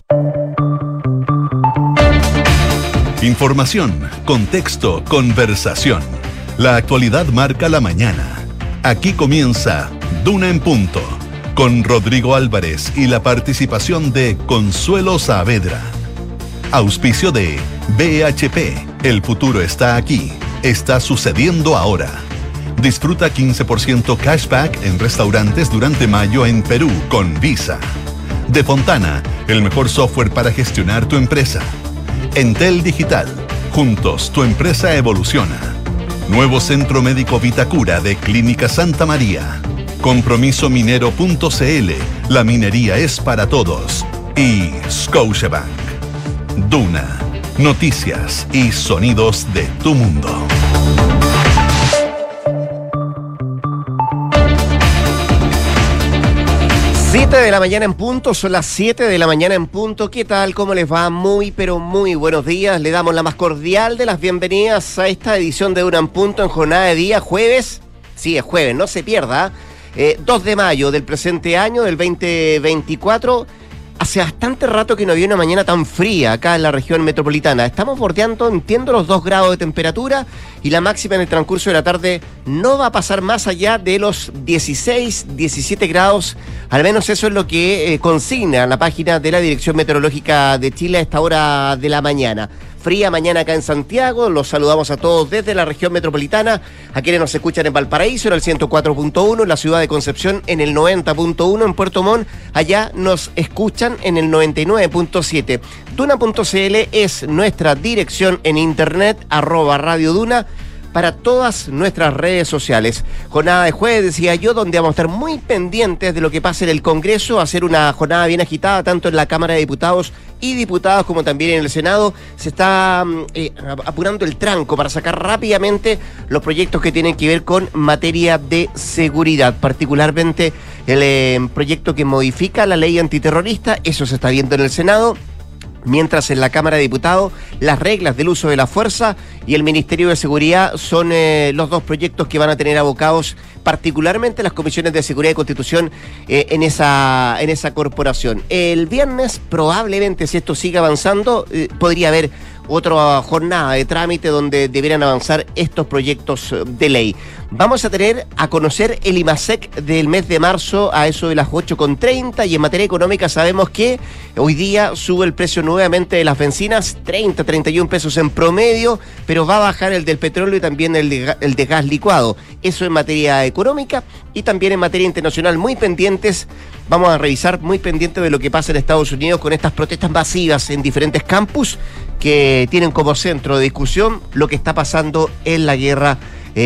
Información, contexto, conversación. La actualidad marca la mañana. Aquí comienza Duna en Punto, con Rodrigo Álvarez y la participación de Consuelo Saavedra. Auspicio de BHP. El futuro está aquí. Está sucediendo ahora. Disfruta 15% cashback en restaurantes durante mayo en Perú con Visa. De Fontana, el mejor software para gestionar tu empresa. Entel Digital. Juntos, tu empresa evoluciona. Nuevo Centro Médico Vitacura de Clínica Santa María. Compromisominero.cl. La minería es para todos. Y Scotiabank. Duna. Noticias y sonidos de tu mundo. 7 de la mañana en punto, son las 7 de la mañana en punto. ¿Qué tal? ¿Cómo les va? Muy, pero muy buenos días. Le damos la más cordial de las bienvenidas a esta edición de Duna en Punto en jornada de día jueves. Sí, es jueves, no se pierda. 2 de mayo del presente año, del 2024. Hace bastante rato que no había una mañana tan fría acá en la región metropolitana. Estamos bordeando, entiendo, los 2 grados de temperatura y la máxima en el transcurso de la tarde no va a pasar más allá de los 16, 17 grados. Al menos eso es lo que consigna la página de la Dirección Meteorológica de Chile a esta hora de la mañana. Fría mañana acá en Santiago, los saludamos a todos desde la región metropolitana, a quienes nos escuchan en Valparaíso en el 104.1, en la ciudad de Concepción en el 90.1, en Puerto Montt, allá nos escuchan en el 99.7. Duna.cl es nuestra dirección en internet, @Radio Duna, para todas nuestras redes sociales. Jornada de jueves, decía yo, donde vamos a estar muy pendientes de lo que pase en el Congreso, hacer una jornada bien agitada, tanto en la Cámara de Diputados y Diputados como también en el Senado. Se está apurando el tranco para sacar rápidamente los proyectos que tienen que ver con materia de seguridad, particularmente el proyecto que modifica la ley antiterrorista. Eso se está viendo en el Senado. Mientras en la Cámara de Diputados las reglas del uso de la fuerza y el Ministerio de Seguridad son los 2 proyectos que van a tener abocados particularmente las comisiones de Seguridad y Constitución en esa corporación. El viernes probablemente, si esto sigue avanzando, podría haber otra jornada de trámite donde deberán avanzar estos proyectos de ley. Vamos a tener a conocer el IMASEC del mes de marzo a eso de las 8:30, y en materia económica sabemos que hoy día sube el precio nuevamente de las bencinas, 30, 31 pesos en promedio, pero va a bajar el del petróleo y también el de gas licuado. Eso en materia económica, y también en materia internacional muy pendientes. Vamos a revisar muy pendientes de lo que pasa en Estados Unidos con estas protestas masivas en diferentes campus que tienen como centro de discusión lo que está pasando en la guerra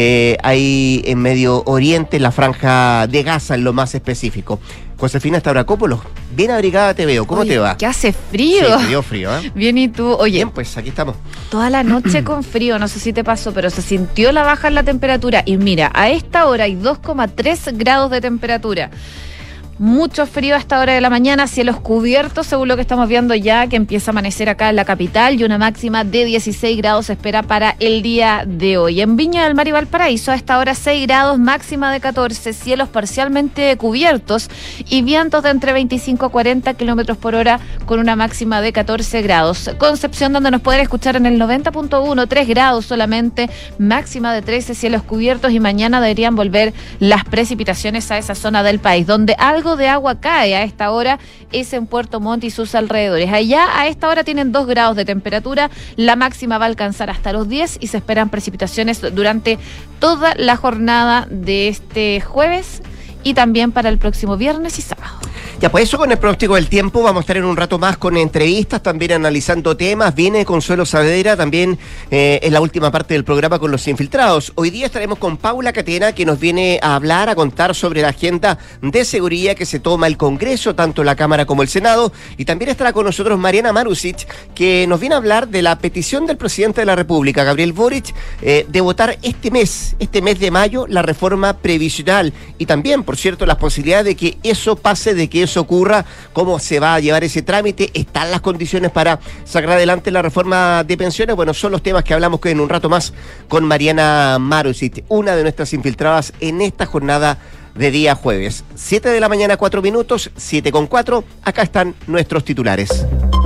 ahí en Medio Oriente, en la Franja de Gaza en lo más específico. Josefina Stavrakopoulos, bien abrigada te veo, ¿cómo te va? Que hace frío. Sí, te dio frío, ¿eh? Bien, ¿y tú? Oye, bien, pues aquí estamos. Toda la noche con frío, no sé si te pasó, pero se sintió la baja en la temperatura. Y mira, a esta hora hay 2,3 grados de temperatura. Mucho frío a esta hora de la mañana, cielos cubiertos, según lo que estamos viendo ya, que empieza a amanecer acá en la capital, y una máxima de 16 grados se espera para el día de hoy. En Viña del Mar y Valparaíso, a esta hora 6 grados, máxima de 14, cielos parcialmente cubiertos y vientos de entre 25 a 40 kilómetros por hora con una máxima de 14 grados. Concepción, donde nos pueden escuchar en el 90.1, 3 grados solamente, máxima de 13, cielos cubiertos, y mañana deberían volver las precipitaciones a esa zona del país, donde algo de agua cae a esta hora es en Puerto Montt y sus alrededores. Allá a esta hora tienen 2 grados de temperatura, la máxima va a alcanzar hasta los 10 y se esperan precipitaciones durante toda la jornada de este jueves y también para el próximo viernes y sábado. Ya, pues eso con el pronóstico del tiempo. Vamos a estar en un rato más con entrevistas, también analizando temas. Viene Consuelo Saavedra también en la última parte del programa con los infiltrados. Hoy día estaremos con Paula Catena, que nos viene a hablar, a contar sobre la agenda de seguridad que se toma el Congreso, tanto la Cámara como el Senado. Y también estará con nosotros Mariana Marusic, que nos viene a hablar de la petición del presidente de la República, Gabriel Boric, de votar este mes de mayo, la reforma previsional. Y también, por cierto, las posibilidades de que eso pase, de que eso ocurra, cómo se va a llevar ese trámite, están las condiciones para sacar adelante la reforma de pensiones. Bueno, son los temas que hablamos en un rato más con Mariana Marusic, una de nuestras infiltradas en esta jornada de día jueves. 7 de la mañana, 4 minutos, 7:04, acá están nuestros titulares.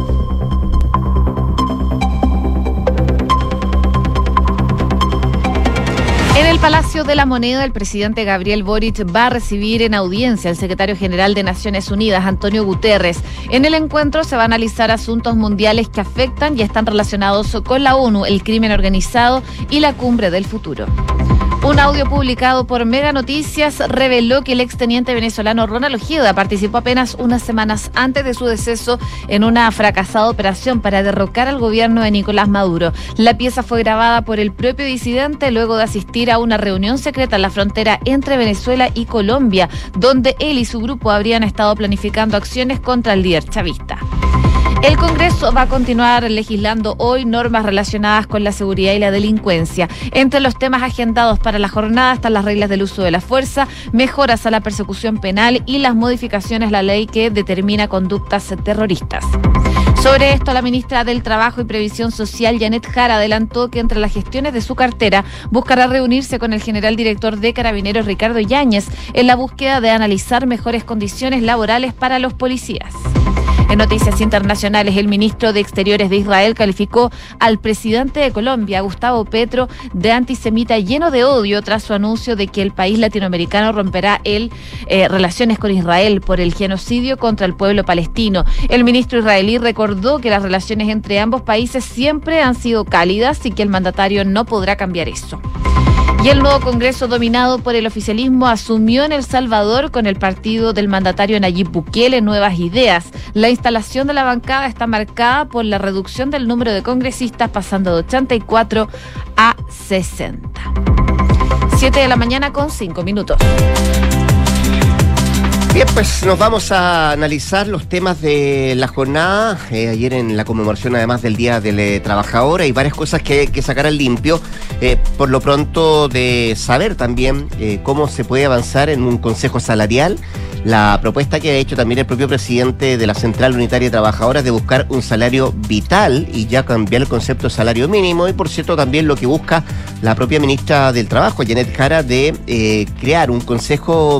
En el Palacio de la Moneda, el presidente Gabriel Boric va a recibir en audiencia al secretario general de Naciones Unidas, Antonio Guterres. En el encuentro se va a analizar asuntos mundiales que afectan y están relacionados con la ONU, el crimen organizado y la cumbre del futuro. Un audio publicado por Mega Noticias reveló que el exteniente venezolano Ronald Ojeda participó apenas unas semanas antes de su deceso en una fracasada operación para derrocar al gobierno de Nicolás Maduro. La pieza fue grabada por el propio disidente luego de asistir a una reunión secreta en la frontera entre Venezuela y Colombia, donde él y su grupo habrían estado planificando acciones contra el líder chavista. El Congreso va a continuar legislando hoy normas relacionadas con la seguridad y la delincuencia. Entre los temas agendados para la jornada están las reglas del uso de la fuerza, mejoras a la persecución penal y las modificaciones a la ley que determina conductas terroristas. Sobre esto, la ministra del Trabajo y Previsión Social, Janet Jara, adelantó que entre las gestiones de su cartera buscará reunirse con el general director de Carabineros, Ricardo Yáñez, en la búsqueda de analizar mejores condiciones laborales para los policías. En noticias internacionales, el ministro de Exteriores de Israel calificó al presidente de Colombia, Gustavo Petro, de antisemita lleno de odio tras su anuncio de que el país latinoamericano romperá relaciones con Israel por el genocidio contra el pueblo palestino. El ministro israelí recordó que las relaciones entre ambos países siempre han sido cálidas y que el mandatario no podrá cambiar eso. Y el nuevo Congreso, dominado por el oficialismo, asumió en El Salvador con el partido del mandatario Nayib Bukele nuevas ideas. La instalación de la bancada está marcada por la reducción del número de congresistas, pasando de 84 a 60. 7 de la mañana con 5 minutos. Bien, pues nos vamos a analizar los temas de la jornada. Ayer en la conmemoración, además del Día del Trabajador, hay varias cosas que hay que sacar al limpio. Por lo pronto, de saber también cómo se puede avanzar en un consejo salarial. La propuesta que ha hecho también el propio presidente de la Central Unitaria de Trabajadoras de buscar un salario vital y ya cambiar el concepto de salario mínimo. Y por cierto, también lo que busca la propia ministra del Trabajo, Janet Jara, de crear un consejo,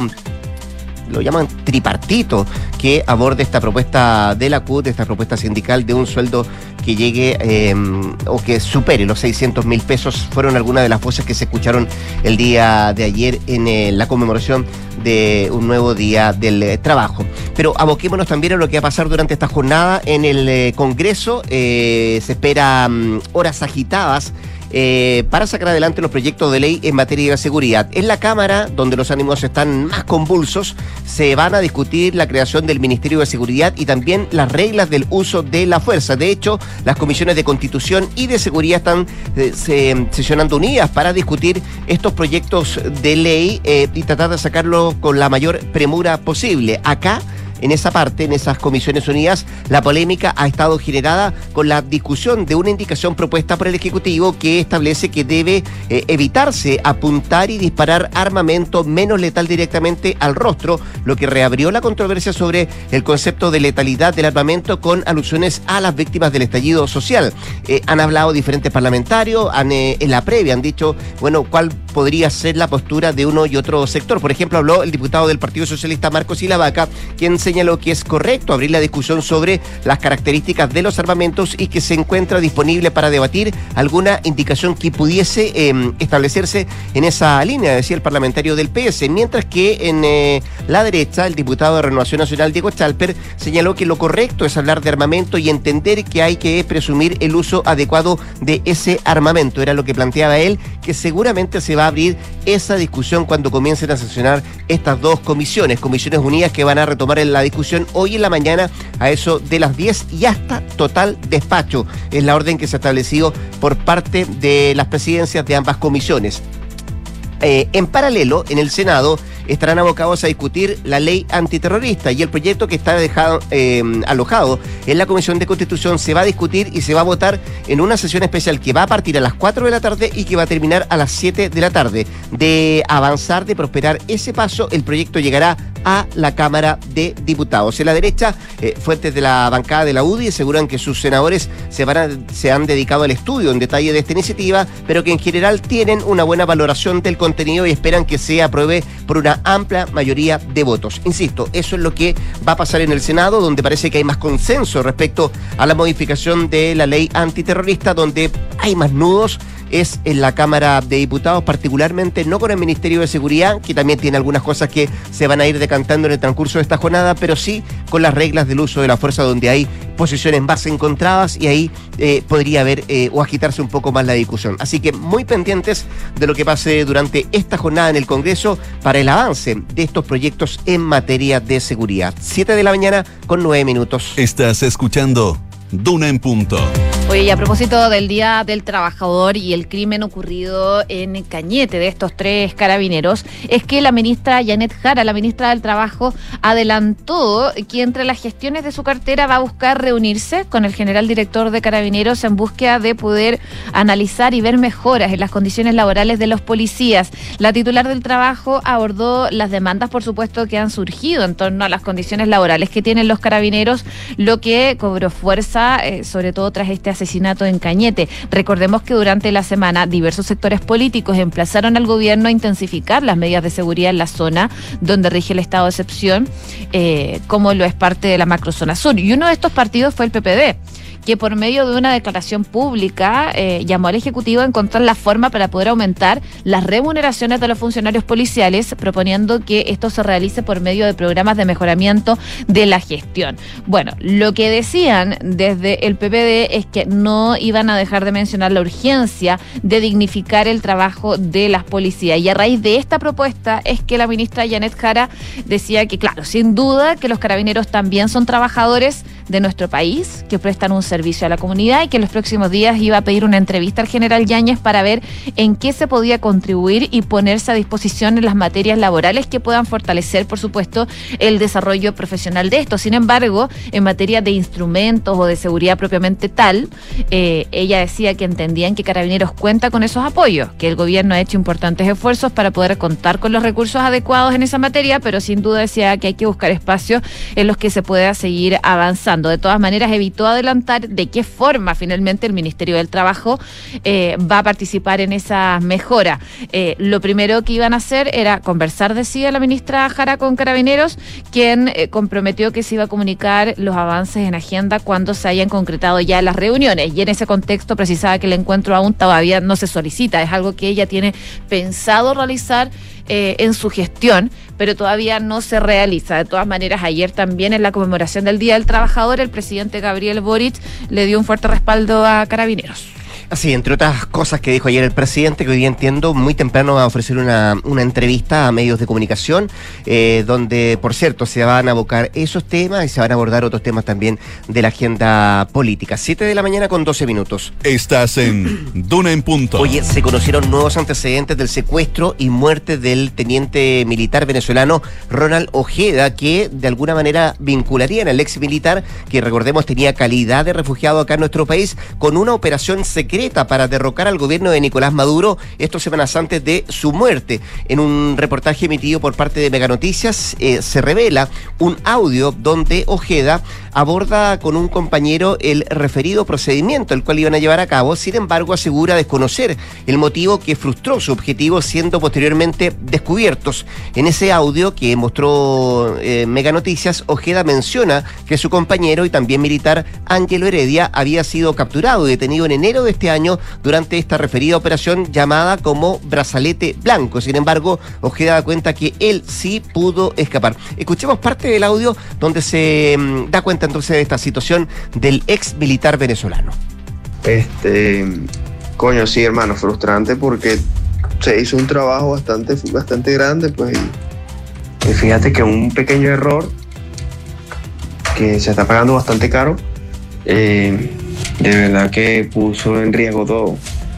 lo llaman tripartito, que aborde esta propuesta de la CUT, esta propuesta sindical de un sueldo que llegue o que supere los 600.000 pesos. Fueron algunas de las voces que se escucharon el día de ayer en la conmemoración de un nuevo día del trabajo. Pero aboquémonos también a lo que va a pasar durante esta jornada en el Congreso. Se espera horas agitadas para sacar adelante los proyectos de ley en materia de seguridad. En la Cámara, donde los ánimos están más convulsos, se van a discutir la creación del Ministerio de Seguridad y también las reglas del uso de la fuerza. De hecho, las comisiones de Constitución y de Seguridad están sesionando unidas para discutir estos proyectos de ley y tratar de sacarlos con la mayor premura posible. Acá, en esa parte, en esas comisiones unidas, la polémica ha estado generada con la discusión de una indicación propuesta por el Ejecutivo que establece que debe evitarse apuntar y disparar armamento menos letal directamente al rostro, lo que reabrió la controversia sobre el concepto de letalidad del armamento con alusiones a las víctimas del estallido social. Han hablado diferentes parlamentarios, en la previa han dicho, bueno, cuál podría ser la postura de uno y otro sector. Por ejemplo, habló el diputado del Partido Socialista, Marcos Silavaca, quien señaló que es correcto abrir la discusión sobre las características de los armamentos y que se encuentra disponible para debatir alguna indicación que pudiese establecerse en esa línea, decía el parlamentario del PS, mientras que en la derecha, el diputado de Renovación Nacional, Diego Chalper, señaló que lo correcto es hablar de armamento y entender que hay que presumir el uso adecuado de ese armamento. Era lo que planteaba él, que seguramente se va a abrir esa discusión cuando comiencen a sesionar estas dos comisiones unidas que van a retomar la discusión hoy en la mañana a eso de las 10 y hasta total despacho. Es la orden que se ha establecido por parte de las presidencias de ambas comisiones. En paralelo, en el Senado estarán abocados a discutir la ley antiterrorista y el proyecto que está alojado en la Comisión de Constitución se va a discutir y se va a votar en una sesión especial que va a partir a las 4 de la tarde y que va a terminar a las 7 de la tarde. De avanzar, de prosperar ese paso, el proyecto llegará a la Cámara de Diputados. En la derecha, fuentes de la bancada de la UDI aseguran que sus senadores se han dedicado al estudio en detalle de esta iniciativa, pero que en general tienen una buena valoración del contenido y esperan que se apruebe por una amplia mayoría de votos. Insisto, eso es lo que va a pasar en el Senado, donde parece que hay más consenso respecto a la modificación de la ley antiterrorista, donde hay más nudos es en la Cámara de Diputados, particularmente no con el Ministerio de Seguridad, que también tiene algunas cosas que se van a ir decantando en el transcurso de esta jornada, pero sí con las reglas del uso de la fuerza, donde hay posiciones más encontradas y ahí podría haber o agitarse un poco más la discusión. Así que muy pendientes de lo que pase durante esta jornada en el Congreso para el avance de estos proyectos en materia de seguridad. 7 de la mañana con 9 minutos. Estás escuchando Duna en Punto. Oye, y a propósito del Día del Trabajador y el crimen ocurrido en Cañete de estos 3 carabineros, es que la ministra Janet Jara, la ministra del Trabajo, adelantó que entre las gestiones de su cartera va a buscar reunirse con el general director de Carabineros en búsqueda de poder analizar y ver mejoras en las condiciones laborales de los policías. La titular del Trabajo abordó las demandas, por supuesto, que han surgido en torno a las condiciones laborales que tienen los carabineros, lo que cobró fuerza, sobre todo tras este asesinato en Cañete. Recordemos que durante la semana diversos sectores políticos emplazaron al gobierno a intensificar las medidas de seguridad en la zona donde rige el estado de excepción, como lo es parte de la macrozona sur. Y uno de estos partidos fue el PPD, que por medio de una declaración pública llamó al Ejecutivo a encontrar la forma para poder aumentar las remuneraciones de los funcionarios policiales, proponiendo que esto se realice por medio de programas de mejoramiento de la gestión. Bueno, lo que decían desde el PPD es que no iban a dejar de mencionar la urgencia de dignificar el trabajo de las policías. Y a raíz de esta propuesta es que la ministra Janet Jara decía que, claro, sin duda que los carabineros también son trabajadores de nuestro país, que prestan un servicio a la comunidad, y que en los próximos días iba a pedir una entrevista al general Yáñez para ver en qué se podía contribuir y ponerse a disposición en las materias laborales que puedan fortalecer, por supuesto, el desarrollo profesional de esto. Sin embargo, en materia de instrumentos o de seguridad propiamente tal, ella decía que entendían que Carabineros cuenta con esos apoyos, que el gobierno ha hecho importantes esfuerzos para poder contar con los recursos adecuados en esa materia, pero sin duda decía que hay que buscar espacios en los que se pueda seguir avanzando. De todas maneras, evitó adelantar de qué forma finalmente el Ministerio del Trabajo va a participar en esa mejora. Lo primero que iban a hacer era conversar, decía la ministra Jara, con Carabineros, quien comprometió que se iba a comunicar los avances en agenda cuando se hayan concretado ya las reuniones. Y en ese contexto precisaba que el encuentro aún todavía no se solicita, es algo que ella tiene pensado realizar en su gestión, pero todavía no se realiza. De todas maneras, ayer también en la conmemoración del Día del Trabajador, el presidente Gabriel Boric le dio un fuerte respaldo a Carabineros. Así, entre otras cosas que dijo ayer el presidente, que hoy día entiendo muy temprano va a ofrecer una entrevista a medios de comunicación, donde, por cierto, se van a abocar esos temas y se van a abordar otros temas también de la agenda política. 7 de la mañana con 12 minutos. Estás en Duna en Punto. Oye, se conocieron nuevos antecedentes del secuestro y muerte del teniente militar venezolano Ronald Ojeda, que de alguna manera vincularían al ex militar, que recordemos tenía calidad de refugiado acá en nuestro país, con una operación secreta para derrocar al gobierno de Nicolás Maduro, esto semanas antes de su muerte. En un reportaje emitido por parte de Mega Noticias se revela un audio donde Ojeda aborda con un compañero el referido procedimiento, el cual iban a llevar a cabo. Sin embargo, asegura desconocer el motivo que frustró su objetivo, siendo posteriormente descubiertos. En ese audio que mostró Mega Noticias, Ojeda menciona que su compañero y también militar Ángelo Heredia había sido capturado y detenido en enero de este año durante esta referida operación llamada como Brazalete Blanco. Sin embargo, Ojeda da cuenta que él sí pudo escapar. Escuchemos parte del audio donde se da cuenta entonces de esta situación del ex militar venezolano. Coño, sí, hermano, frustrante porque se hizo un trabajo bastante grande, pues, y fíjate que un pequeño error que se está pagando bastante caro, de verdad que puso en riesgo todo.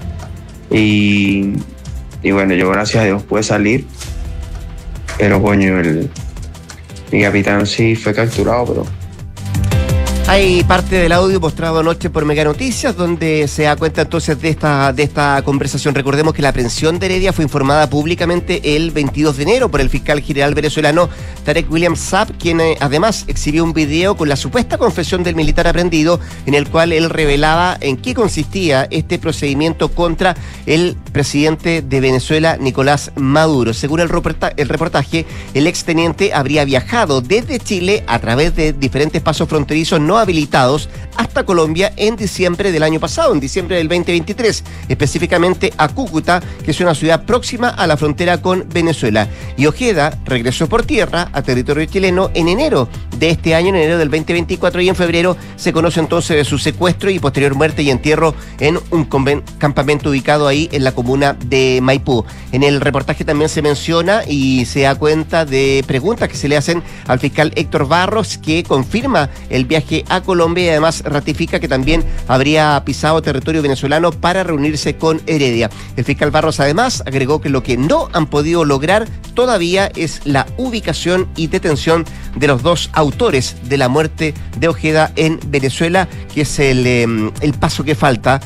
Y bueno, yo gracias a Dios pude salir, pero coño, mi capitán sí fue capturado, pero... Hay parte del audio mostrado anoche por Mega Noticias donde se da cuenta entonces de esta conversación. Recordemos que la aprehensión de Heredia fue informada públicamente el 22 de enero por el fiscal general venezolano Tarek William Saab, quien además exhibió un video con la supuesta confesión del militar aprehendido, en el cual él revelaba en qué consistía este procedimiento contra el presidente de Venezuela, Nicolás Maduro. Según el reportaje, el exteniente habría viajado desde Chile a través de diferentes pasos fronterizos no habilitados hasta Colombia en diciembre del año pasado, en diciembre del 2023, específicamente a Cúcuta, que es una ciudad próxima a la frontera con Venezuela. Y Ojeda regresó por tierra a territorio chileno en enero de este año, en enero del 2024, y en febrero se conoce entonces de su secuestro y posterior muerte y entierro en un campamento ubicado ahí en la comuna de Maipú. En el reportaje también se menciona y se da cuenta de preguntas que se le hacen al fiscal Héctor Barros, que confirma el viaje a Colombia y además ratifica que también habría pisado territorio venezolano para reunirse con Heredia. El fiscal Barros además agregó que lo que no han podido lograr todavía es la ubicación y detención de los dos autores de la muerte de Ojeda en Venezuela, que es el paso que falta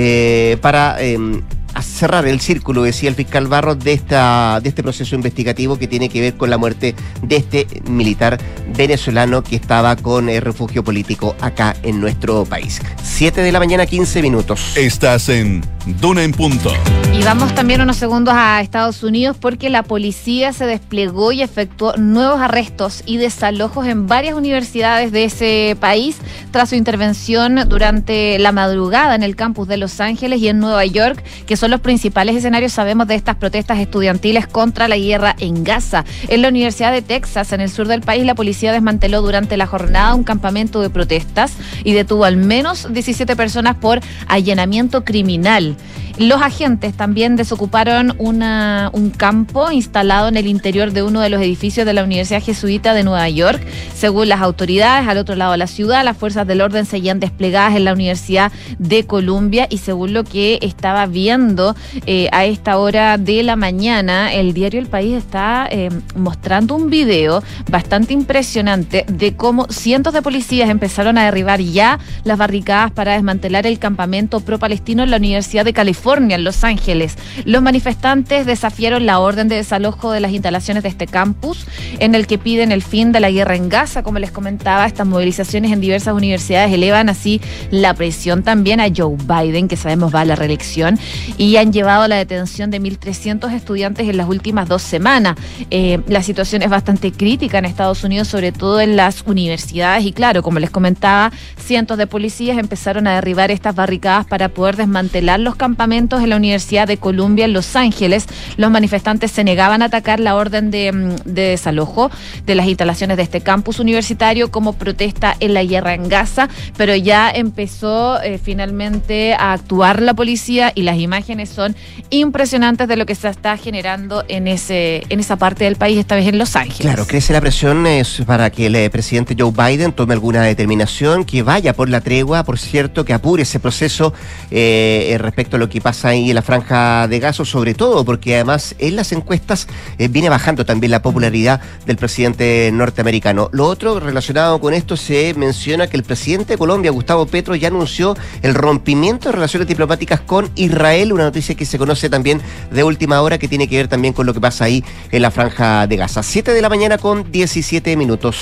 para a cerrar el círculo, decía el fiscal Barros, de este proceso investigativo que tiene que ver con la muerte de este militar venezolano que estaba con refugio político acá en nuestro país. 7 de la mañana, 15 minutos. Estás en Duna en Punto. Y vamos también unos segundos a Estados Unidos porque la policía se desplegó y efectuó nuevos arrestos y desalojos en varias universidades de ese país tras su intervención durante la madrugada en el campus de Los Ángeles y en Nueva York, que son los principales escenarios, sabemos, de estas protestas estudiantiles contra la guerra en Gaza. En la Universidad de Texas, en el sur del país, la policía desmanteló durante la jornada un campamento de protestas y detuvo al menos 17 personas por allanamiento criminal. Los agentes también desocuparon un campo instalado en el interior de uno de los edificios de la Universidad Jesuita de Nueva York. Según las autoridades, al otro lado de la ciudad, las fuerzas del orden seguían desplegadas en la Universidad de Columbia, y según lo que estaba viendo a esta hora de la mañana, el diario El País está mostrando un video bastante impresionante de cómo cientos de policías empezaron a derribar ya las barricadas para desmantelar el campamento pro-palestino en la Universidad de California, en Los Ángeles. Los manifestantes desafiaron la orden de desalojo de las instalaciones de este campus, en el que piden el fin de la guerra en Gaza. Como les comentaba, estas movilizaciones en diversas universidades elevan así la presión también a Joe Biden, que sabemos va a la reelección, y han llevado a la detención de 1.300 estudiantes en las últimas 2 semanas. La situación es bastante crítica en Estados Unidos, sobre todo en las universidades, y claro, como les comentaba, cientos de policías empezaron a derribar estas barricadas para poder desmantelar los campamentos en la Universidad de Columbia en Los Ángeles. Los manifestantes se negaban a atacar la orden de desalojo de las instalaciones de este campus universitario como protesta en la guerra en Gaza, pero ya empezó finalmente a actuar la policía, y las imágenes son impresionantes de lo que se está generando en esa parte del país, esta vez en Los Ángeles. Claro, crece la presión para que el presidente Joe Biden tome alguna determinación, que vaya por la tregua, por cierto, que apure ese proceso respecto a lo que pasa ahí en la Franja de Gaza, sobre todo porque además en las encuestas viene bajando también la popularidad del presidente norteamericano. Lo otro relacionado con esto, se menciona que el presidente de Colombia, Gustavo Petro, ya anunció el rompimiento de relaciones diplomáticas con Israel, una noticia que se conoce también de última hora, que tiene que ver también con lo que pasa ahí en la Franja de Gaza. 7 de la mañana con 17 minutos.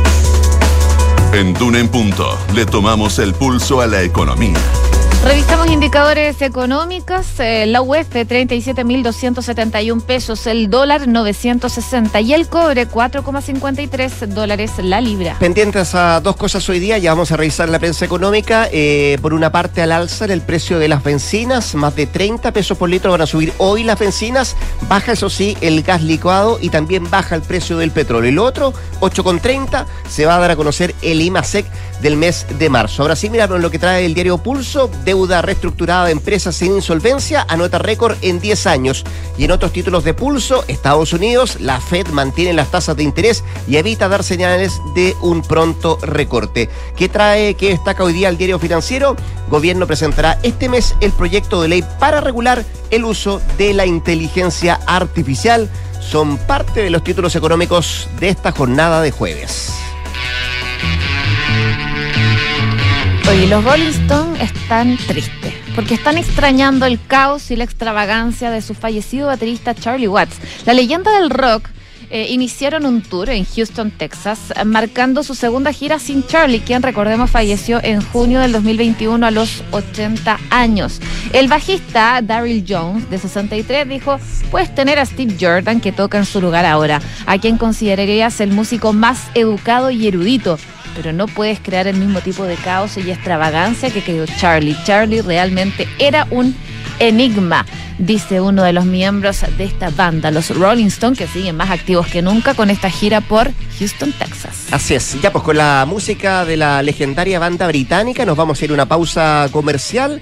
En Duna en Punto le tomamos el pulso a la economía. Revisamos indicadores económicos. La UEF 37.271 pesos, el dólar 960 y el cobre 4,53 dólares la libra. Pendientes a 2 cosas hoy día, ya vamos a revisar la prensa económica. Por una parte, al alza el precio de las bencinas, más de 30 pesos por litro van a subir hoy las bencinas. Baja, eso sí, el gas licuado y también baja el precio del petróleo. Y lo otro, 8,30, se va a dar a conocer el IMASEC del mes de marzo. Ahora sí, miraron lo que trae el diario Pulso. Deuda reestructurada de empresas en insolvencia anota récord en 10 años. Y en otros títulos de Pulso, Estados Unidos, la Fed mantiene las tasas de interés y evita dar señales de un pronto recorte. ¿Qué destaca hoy día el diario Financiero? Gobierno presentará este mes el proyecto de ley para regular el uso de la inteligencia artificial. Son parte de los títulos económicos de esta jornada de jueves. Oye, los Rolling Stones están tristes porque están extrañando el caos y la extravagancia de su fallecido baterista Charlie Watts. La leyenda del rock iniciaron un tour en Houston, Texas, marcando su segunda gira sin Charlie, quien, recordemos, falleció en junio del 2021 a los 80 años. El bajista Daryl Jones, de 63, dijo: puedes tener a Steve Jordan, que toca en su lugar ahora, a quien considerarías el músico más educado y erudito, pero no puedes crear el mismo tipo de caos y extravagancia que creó Charlie. Charlie realmente era un enigma, dice uno de los miembros de esta banda, los Rolling Stones, que siguen más activos que nunca con esta gira por Houston, Texas. Así es. Ya pues con la música de la legendaria banda británica nos vamos a ir a una pausa comercial.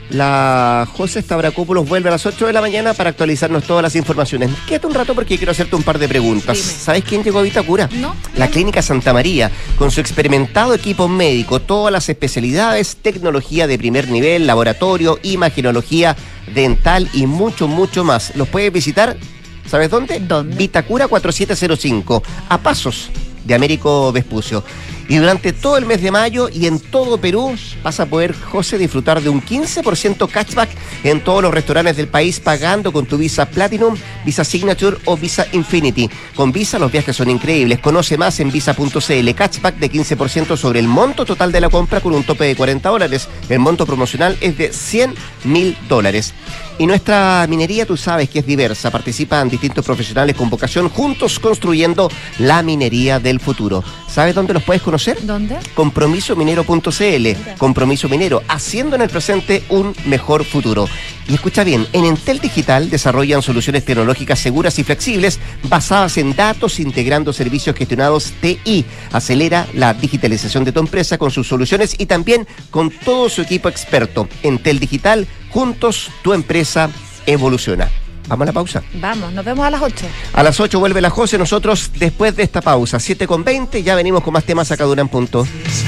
La José Stavrakopoulos vuelve a las 8 de la mañana para actualizarnos todas las informaciones. Quédate un rato porque quiero hacerte un par de preguntas. Dime. ¿Sabes quién llegó a Vitacura? No. La Clínica Santa María, con su experimentado equipo médico, todas las especialidades, tecnología de primer nivel, laboratorio, imagenología dental y mucho, mucho más. Los puedes visitar, ¿sabes dónde? ¿Dónde? Vitacura 4705, a pasos de Américo Vespucio. Y durante todo el mes de mayo y en todo Perú vas a poder, José, disfrutar de un 15% cashback en todos los restaurantes del país pagando con tu Visa Platinum, Visa Signature o Visa Infinity. Con Visa los viajes son increíbles. Conoce más en visa.cl. Cashback de 15% sobre el monto total de la compra con un tope de $40. El monto promocional es de $100.000. Y nuestra minería, tú sabes que es diversa. Participan distintos profesionales con vocación, juntos construyendo la minería del futuro. ¿Sabes dónde los puedes conocer? ¿Dónde? Compromisominero.cl. Compromiso Minero, haciendo en el presente un mejor futuro. Y escucha bien, en Entel Digital desarrollan soluciones tecnológicas seguras y flexibles basadas en datos, integrando servicios gestionados TI. Acelera la digitalización de tu empresa con sus soluciones y también con todo su equipo experto. Entel Digital, juntos tu empresa evoluciona. Vamos a la pausa. Vamos, nos vemos a las 8. A las 8 vuelve la José, nosotros después de esta pausa, 7:20, ya venimos con más temas acá de Duna en Punto.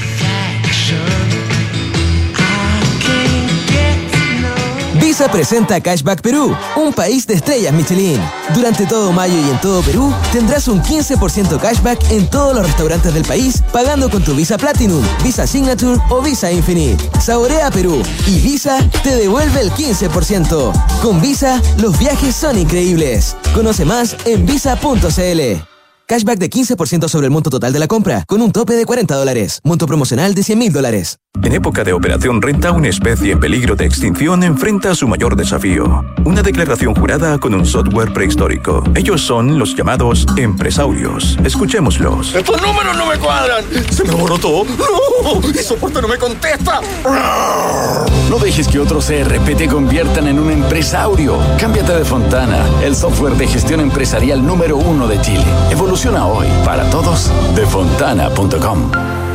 Visa presenta Cashback Perú, un país de estrellas Michelin. Durante todo mayo y en todo Perú tendrás un 15% cashback en todos los restaurantes del país pagando con tu Visa Platinum, Visa Signature o Visa Infinite. Saborea Perú y Visa te devuelve el 15%. Con Visa, los viajes son increíbles. Conoce más en visa.cl. Cashback de 15% sobre el monto total de la compra, con un tope de $40. Monto promocional de $100.000. En época de Operación Renta, una especie en peligro de extinción enfrenta su mayor desafío. Una declaración jurada con un software prehistórico. Ellos son los llamados empresaurios. Escuchémoslos. ¡Estos números no me cuadran! ¡Se me borró todo! ¡No! ¡Y soporte no me contesta! No dejes que otros ERP te conviertan en un empresaurio. Cámbiate de Fontana, el software de gestión empresarial número 1 de Chile. Evoluciona hoy para todos de Fontana.com.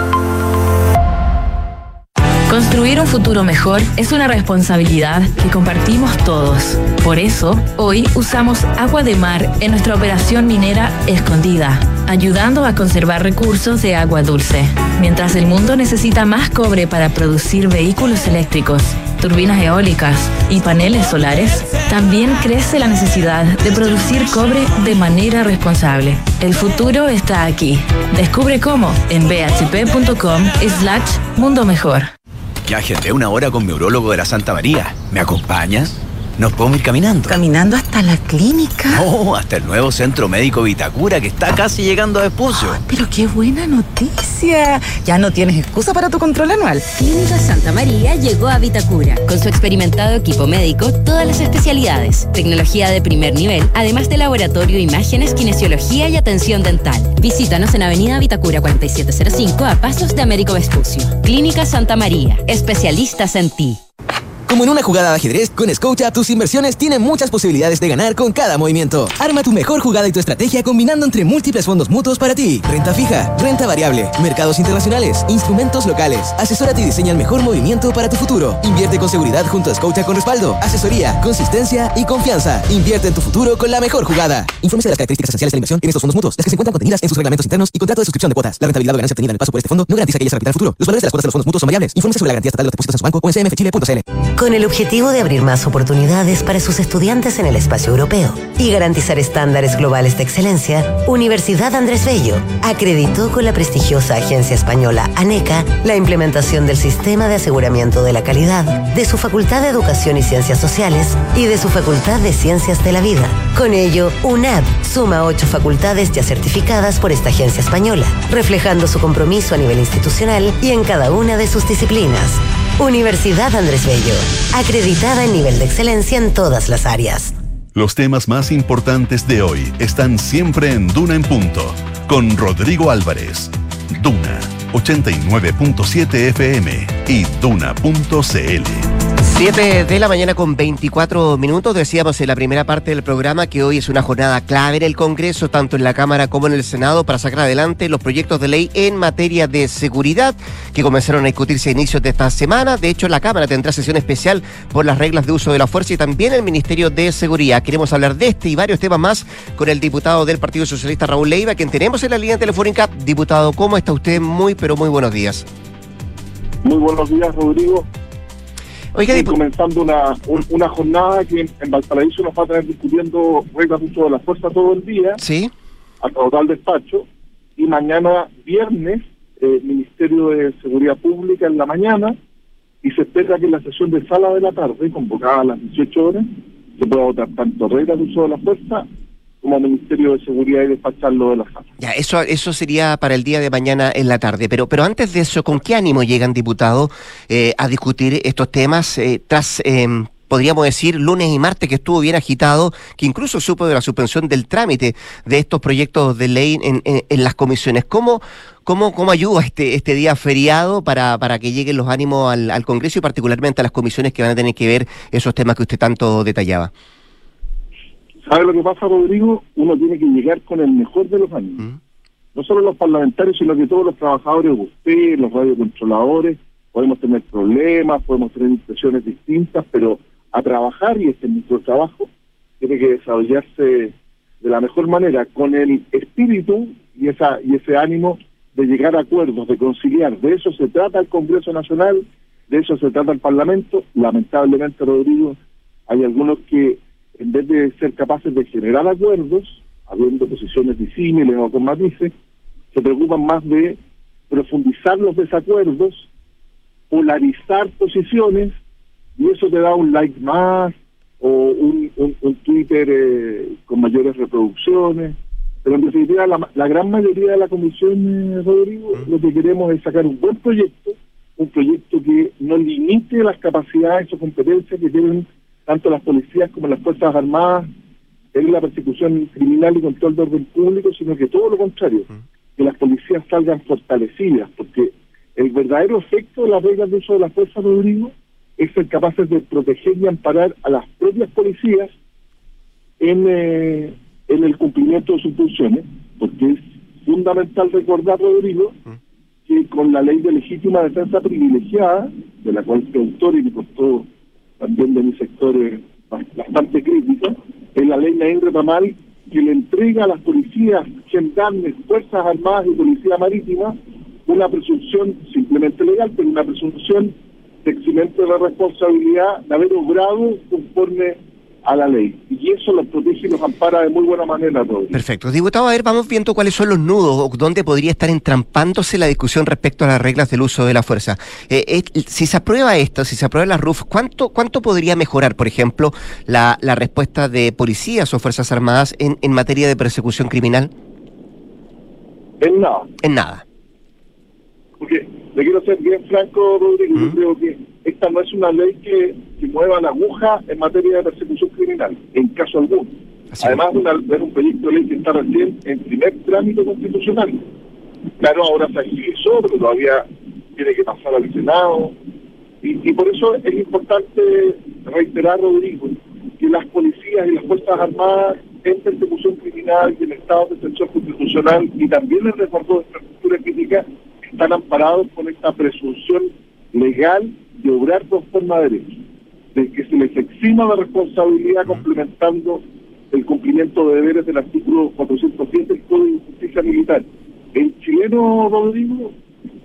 Construir un futuro mejor es una responsabilidad que compartimos todos. Por eso, hoy usamos agua de mar en nuestra operación minera Escondida, ayudando a conservar recursos de agua dulce. Mientras el mundo necesita más cobre para producir vehículos eléctricos, turbinas eólicas y paneles solares, también crece la necesidad de producir cobre de manera responsable. El futuro está aquí. Descubre cómo en bhp.com/mundo mejor. Ya agendé una hora con mi urólogo de la Santa María. ¿Me acompañas? Nos podemos ir caminando. ¿Caminando hasta la clínica? No, hasta el nuevo centro médico Vitacura, que está casi llegando a Vespucio. Pero qué buena noticia. Ya no tienes excusa para tu control anual. Clínica Santa María llegó a Vitacura. Con su experimentado equipo médico, todas las especialidades, tecnología de primer nivel, además de laboratorio, imágenes, kinesiología y atención dental. Visítanos en Avenida Vitacura 4705, a pasos de Américo Vespucio. Clínica Santa María, especialistas en ti. Como en una jugada de ajedrez, con Scotia tus inversiones tienen muchas posibilidades de ganar con cada movimiento. Arma tu mejor jugada y tu estrategia combinando entre múltiples fondos mutuos para ti. Renta fija, renta variable, mercados internacionales, instrumentos locales. Asesórate y diseña el mejor movimiento para tu futuro. Invierte con seguridad junto a Scotia con respaldo, asesoría, consistencia y confianza. Invierte en tu futuro con la mejor jugada. Infórmese de las características esenciales de la inversión en estos fondos mutuos, las que se encuentran contenidas en sus reglamentos internos y contrato de suscripción de cuotas. La rentabilidad o ganancia obtenida en el paso por este fondo no garantiza que ella se repita en el futuro. Los valores de las cuotas de los fondos mutuos son variables. Infórmese sobre la garantía estatal de los depósitos en su banco o en cmfchile.cl. con el objetivo de abrir más oportunidades para sus estudiantes en el espacio europeo y garantizar estándares globales de excelencia, Universidad Andrés Bello acreditó con la prestigiosa agencia española ANECA la implementación del sistema de aseguramiento de la calidad de su Facultad de Educación y Ciencias Sociales y de su Facultad de Ciencias de la Vida. Con ello, UNAD suma 8 facultades ya certificadas por esta agencia española, reflejando su compromiso a nivel institucional y en cada una de sus disciplinas. Universidad Andrés Bello, acreditada en nivel de excelencia en todas las áreas. Los temas más importantes de hoy están siempre en Duna en Punto, con Rodrigo Álvarez. Duna 89.7 FM y Duna.cl. 7 de la mañana con 24 minutos. Decíamos en la primera parte del programa que hoy es una jornada clave en el Congreso, tanto en la Cámara como en el Senado, para sacar adelante los proyectos de ley en materia de seguridad que comenzaron a discutirse a inicios de esta semana. De hecho, la Cámara tendrá sesión especial por las reglas de uso de la fuerza y también el Ministerio de Seguridad. Queremos hablar de este y varios temas más con el diputado del Partido Socialista, Raúl Leiva, quien tenemos en la línea telefónica. Diputado, ¿cómo está usted? Muy, pero muy buenos días. Muy buenos días, Rodrigo. Oiga, comenzando una jornada que en Valparaíso nos va a tener discutiendo reglas de uso de la fuerza todo el día. Sí. A total despacho. Y mañana viernes, Ministerio de Seguridad Pública en la mañana, y se espera que en la sesión de sala de la tarde, convocada a las 18 horas, se pueda votar tanto reglas de uso de la fuerza como Ministerio de Seguridad y despacharlo de la sala. Ya, eso sería para el día de mañana en la tarde. Pero antes de eso, ¿con qué ánimo llegan, diputados, a discutir estos temas tras, podríamos decir, lunes y martes, que estuvo bien agitado, que incluso supo de la suspensión del trámite de estos proyectos de ley en las comisiones? ¿Cómo ayuda este día feriado para que lleguen los ánimos al Congreso y particularmente a las comisiones que van a tener que ver esos temas que usted tanto detallaba? ¿Sabe lo que pasa, Rodrigo? Uno tiene que llegar con el mejor de los ánimos. No solo los parlamentarios, sino que todos los trabajadores de usted, los radiocontroladores, podemos tener problemas, podemos tener impresiones distintas, pero a trabajar, y este es nuestro trabajo, tiene que desarrollarse de la mejor manera, con el espíritu y ese ánimo de llegar a acuerdos, de conciliar. De eso se trata el Congreso Nacional, de eso se trata el Parlamento. Lamentablemente, Rodrigo, hay algunos que, en vez de ser capaces de generar acuerdos, habiendo posiciones disímiles o con matices, se preocupan más de profundizar los desacuerdos, polarizar posiciones, y eso te da un like más, o un Twitter con mayores reproducciones. Pero en definitiva, la gran mayoría de la comisión, Rodrigo, lo que queremos es sacar un buen proyecto, un proyecto que no limite las capacidades o competencias que tienen tanto las policías como las Fuerzas Armadas en la persecución criminal y control de orden público, sino que todo lo contrario, que las policías salgan fortalecidas, porque el verdadero efecto de las reglas de uso de la fuerza, Rodrigo, es ser capaces de proteger y amparar a las propias policías en el cumplimiento de sus funciones, porque es fundamental recordar, Rodrigo, que con la ley de legítima defensa privilegiada, de la cual soy autor y me costó también de mi sector bastante crítica, es la ley Naín Retamal, que le entrega a las policías, gendarmes, Fuerzas Armadas y Policía Marítima una presunción simplemente legal, pero una presunción de eximiento de la responsabilidad de haber obrado conforme a la ley. Y eso los protege y los ampara de muy buena manera a todos. Perfecto. Diputado, a ver, vamos viendo cuáles son los nudos o dónde podría estar entrampándose la discusión respecto a las reglas del uso de la fuerza. Si se aprueba esto, si se aprueba la RUF, ¿cuánto podría mejorar, por ejemplo, la respuesta de policías o Fuerzas Armadas en materia de persecución criminal? En nada. En nada. Porque le quiero ser bien franco, Rodrigo, yo creo que esta no es una ley que mueva la aguja en materia de persecución criminal, en caso alguno. Además, es un proyecto de ley que está recién en primer trámite constitucional. Claro, ahora se agilizó, pero todavía tiene que pasar al Senado. Y por eso es importante reiterar, Rodrigo, que las policías y las Fuerzas Armadas en persecución criminal y en estado de excepción constitucional y también el resguardo de infraestructura crítica están amparados con esta presunción legal de obrar conforme a derecho, de que se les exima la responsabilidad complementando el cumplimiento de deberes del artículo 407 del Código de Justicia Militar. El chileno, Rodrigo,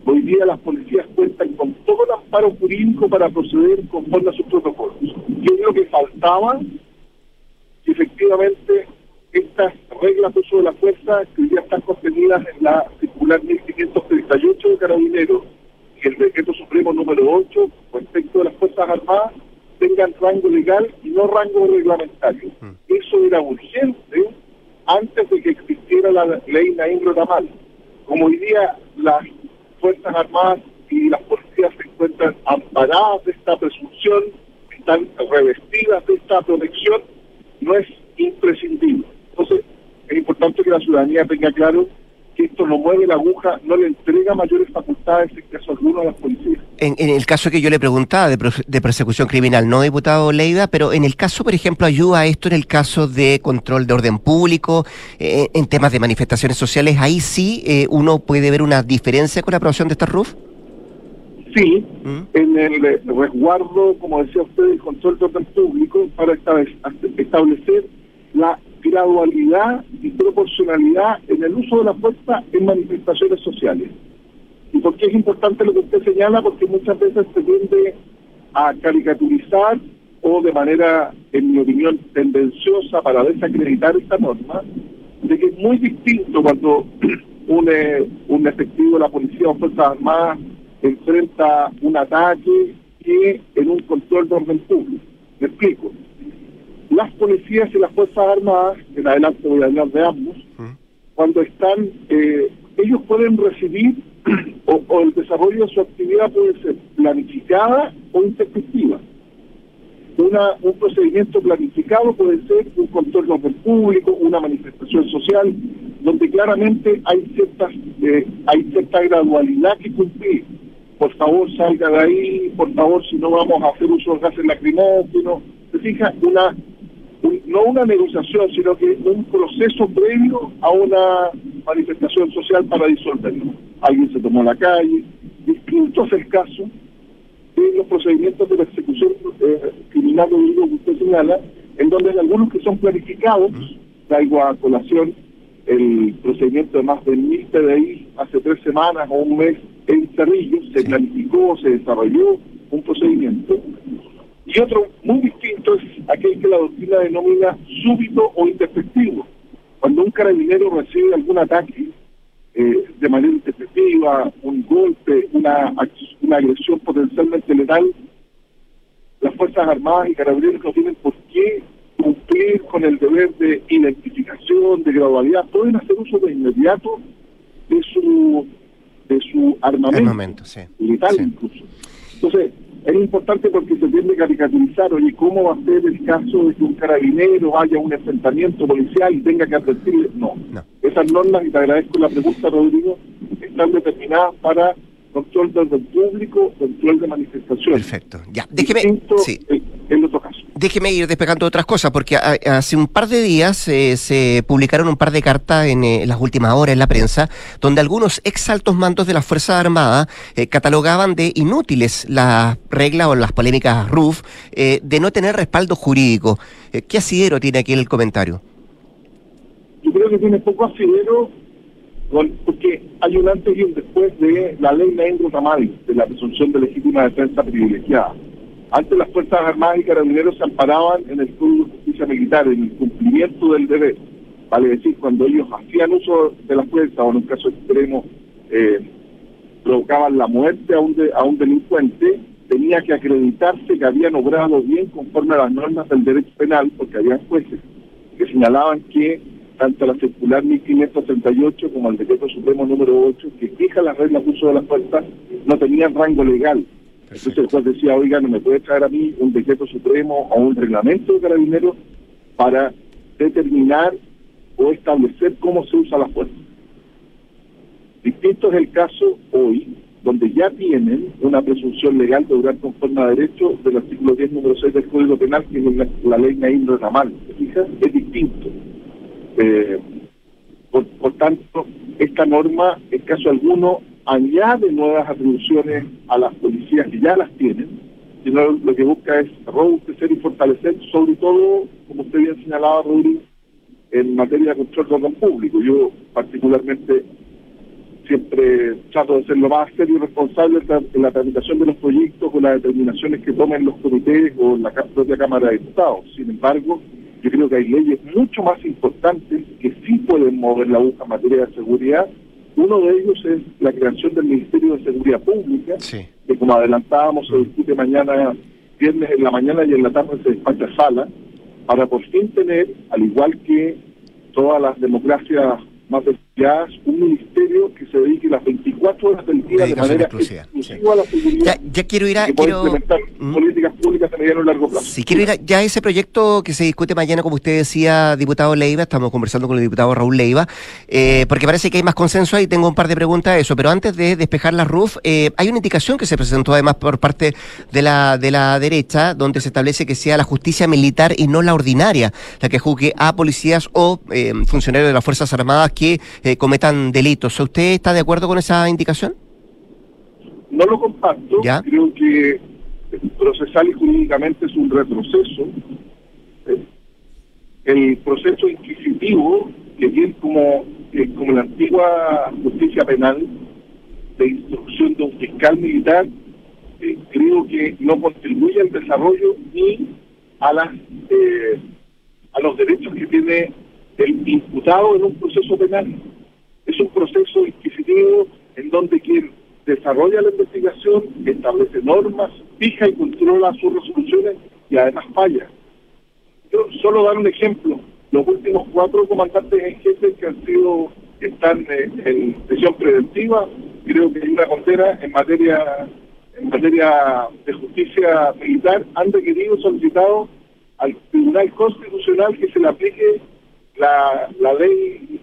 Hoy día las policías cuentan con todo el amparo jurídico para proceder conforme a sus protocolos. ¿Qué es lo que faltaba? Que efectivamente estas reglas de uso de la fuerza que ya están contenidas en la circular 1538 de Carabineros y el decreto supremo número 8 respecto de las Fuerzas Armadas tengan rango legal y no rango reglamentario. Eso era urgente antes de que existiera la ley Naim Rotamal. Como hoy día las Fuerzas Armadas y las policías se encuentran amparadas de esta presunción, están revestidas de esta protección, no es imprescindible. Entonces, es importante que la ciudadanía tenga claro que esto no mueve la aguja, no le entrega mayores facultades en caso alguno a las policías. En el caso que yo le preguntaba de persecución criminal, no, diputado Leiva, pero en el caso, por ejemplo, ayuda a esto en el caso de control de orden público, en temas de manifestaciones sociales, ahí sí uno puede ver una diferencia con la aprobación de esta RUF. Sí, en el resguardo, como decía usted, el control de orden público para establecer la gradualidad y proporcionalidad en el uso de la fuerza en manifestaciones sociales. ¿Y por qué es importante lo que usted señala? Porque muchas veces se tiende a caricaturizar o de manera, en mi opinión, tendenciosa para desacreditar esta norma, de que es muy distinto cuando un efectivo de la policía o Fuerzas Armadas enfrenta un ataque que en un control de orden público. Me explico. Las policías y las Fuerzas Armadas, en adelante voy a hablar de ambos, cuando están, ellos pueden recibir, o el desarrollo de su actividad puede ser planificada o intempestiva. Un procedimiento planificado puede ser un control de orden público, una manifestación social, donde claramente hay cierta gradualidad que cumplir. Por favor, salga de ahí, por favor, si no vamos a hacer uso de gases lacrimógenos. Se fija, no una negociación, sino que un proceso previo a una manifestación social para disolverlo. Alguien se tomó la calle. Distinto es el caso de los procedimientos de persecución criminal que usted señala, en donde hay algunos que son planificados. Traigo a colación el procedimiento de más de 1000 PDI hace 3 semanas o un mes en Cerrillos. Se planificó, se desarrolló un procedimiento. Y otro muy distinto es aquel que la doctrina denomina súbito o intempestivo. Cuando un carabinero recibe algún ataque de manera intempestiva, un golpe, una agresión potencialmente letal, las Fuerzas Armadas y Carabineros no tienen por qué cumplir con el deber de identificación, de gradualidad. Pueden hacer uso de inmediato de su armamento letal incluso. Entonces, es importante porque se tiende a caricaturizar, oye, ¿cómo va a ser el caso de que un carabinero vaya a un enfrentamiento policial y tenga que advertirle? No. Esas normas, y te agradezco la pregunta, Rodrigo, están determinadas para control de orden público, control de manifestaciones. Perfecto. Ya, déjeme, en otro caso. Déjeme ir despegando otras cosas, porque hace un par de días se publicaron un par de cartas en las últimas horas en la prensa, donde algunos ex altos mandos de las Fuerzas Armadas catalogaban de inútiles las reglas o las polémicas RUF de no tener respaldo jurídico. ¿Qué asidero tiene aquí el comentario? Yo creo que tiene poco asidero, porque hay un antes y un después de la ley Naim Rotamal, de la presunción de legítima defensa privilegiada. Antes las Fuerzas Armadas y Carabineros se amparaban en el Código de Justicia Militar, en el cumplimiento del deber. Vale decir, cuando ellos hacían uso de la fuerza, o en un caso extremo, provocaban la muerte a un delincuente, tenía que acreditarse que habían obrado bien conforme a las normas del derecho penal, porque había jueces que señalaban que tanto la circular 1538 como el decreto supremo número 8, que fija las reglas de uso de la fuerza, no tenían rango legal. Entonces el juez decía, oiga, no me puede traer a mí un decreto supremo o un reglamento de Carabineros para determinar o establecer cómo se usa la fuerza. Distinto es el caso hoy, donde ya tienen una presunción legal de obrar conforme a derecho del artículo 10, número 6 del Código Penal, que es la ley Naim Rotamal. ¿Se fija? Es distinto. Por tanto, esta norma, en caso alguno, añade nuevas atribuciones a las policías que ya las tienen, sino lo que busca es robustecer y fortalecer, sobre todo, como usted bien señalaba, Rodrigo, en materia de control de orden público. Yo particularmente siempre trato de ser lo más serio y responsable en la tramitación de los proyectos o las determinaciones que tomen los comités o la propia Cámara de Diputados. Sin embargo, yo creo que hay leyes mucho más importantes que sí pueden mover la aguja en materia de seguridad. Uno de ellos es la creación del Ministerio de Seguridad Pública, que como adelantábamos se discute mañana, viernes en la mañana y en la tarde se despacha sala, para por fin tener, al igual que todas las democracias más desarrolladas, un ministerio que se dedique las 24 horas del día de manera exclusiva a la seguridad. Ya quiero ir a... que puede implementar políticas públicas de mediano y largo plazo. Sí, quiero ir a ya ese proyecto que se discute mañana, como usted decía, diputado Leiva. Estamos conversando con el diputado Raúl Leiva, porque parece que hay más consenso ahí. Tengo un par de preguntas a eso, pero antes de despejar la RUF, hay una indicación que se presentó además por parte de la derecha, donde se establece que sea la justicia militar y no la ordinaria la que juzgue a policías o funcionarios de las Fuerzas Armadas que cometan delitos. ¿Usted está de acuerdo con esa indicación? No lo comparto. ¿Ya? Creo que procesal y jurídicamente es un retroceso. El proceso inquisitivo que tiene como la antigua justicia penal de instrucción de un fiscal militar, creo que no contribuye al desarrollo ni a los derechos que tiene el imputado en un proceso penal. Es un proceso inquisitivo en donde quien desarrolla la investigación establece normas, fija y controla sus resoluciones y además falla. Yo solo dar un ejemplo: los últimos 4 comandantes en jefe que están en prisión preventiva, creo que hay una condena en materia de justicia militar, han requerido, solicitado al Tribunal Constitucional que se le aplique la ley,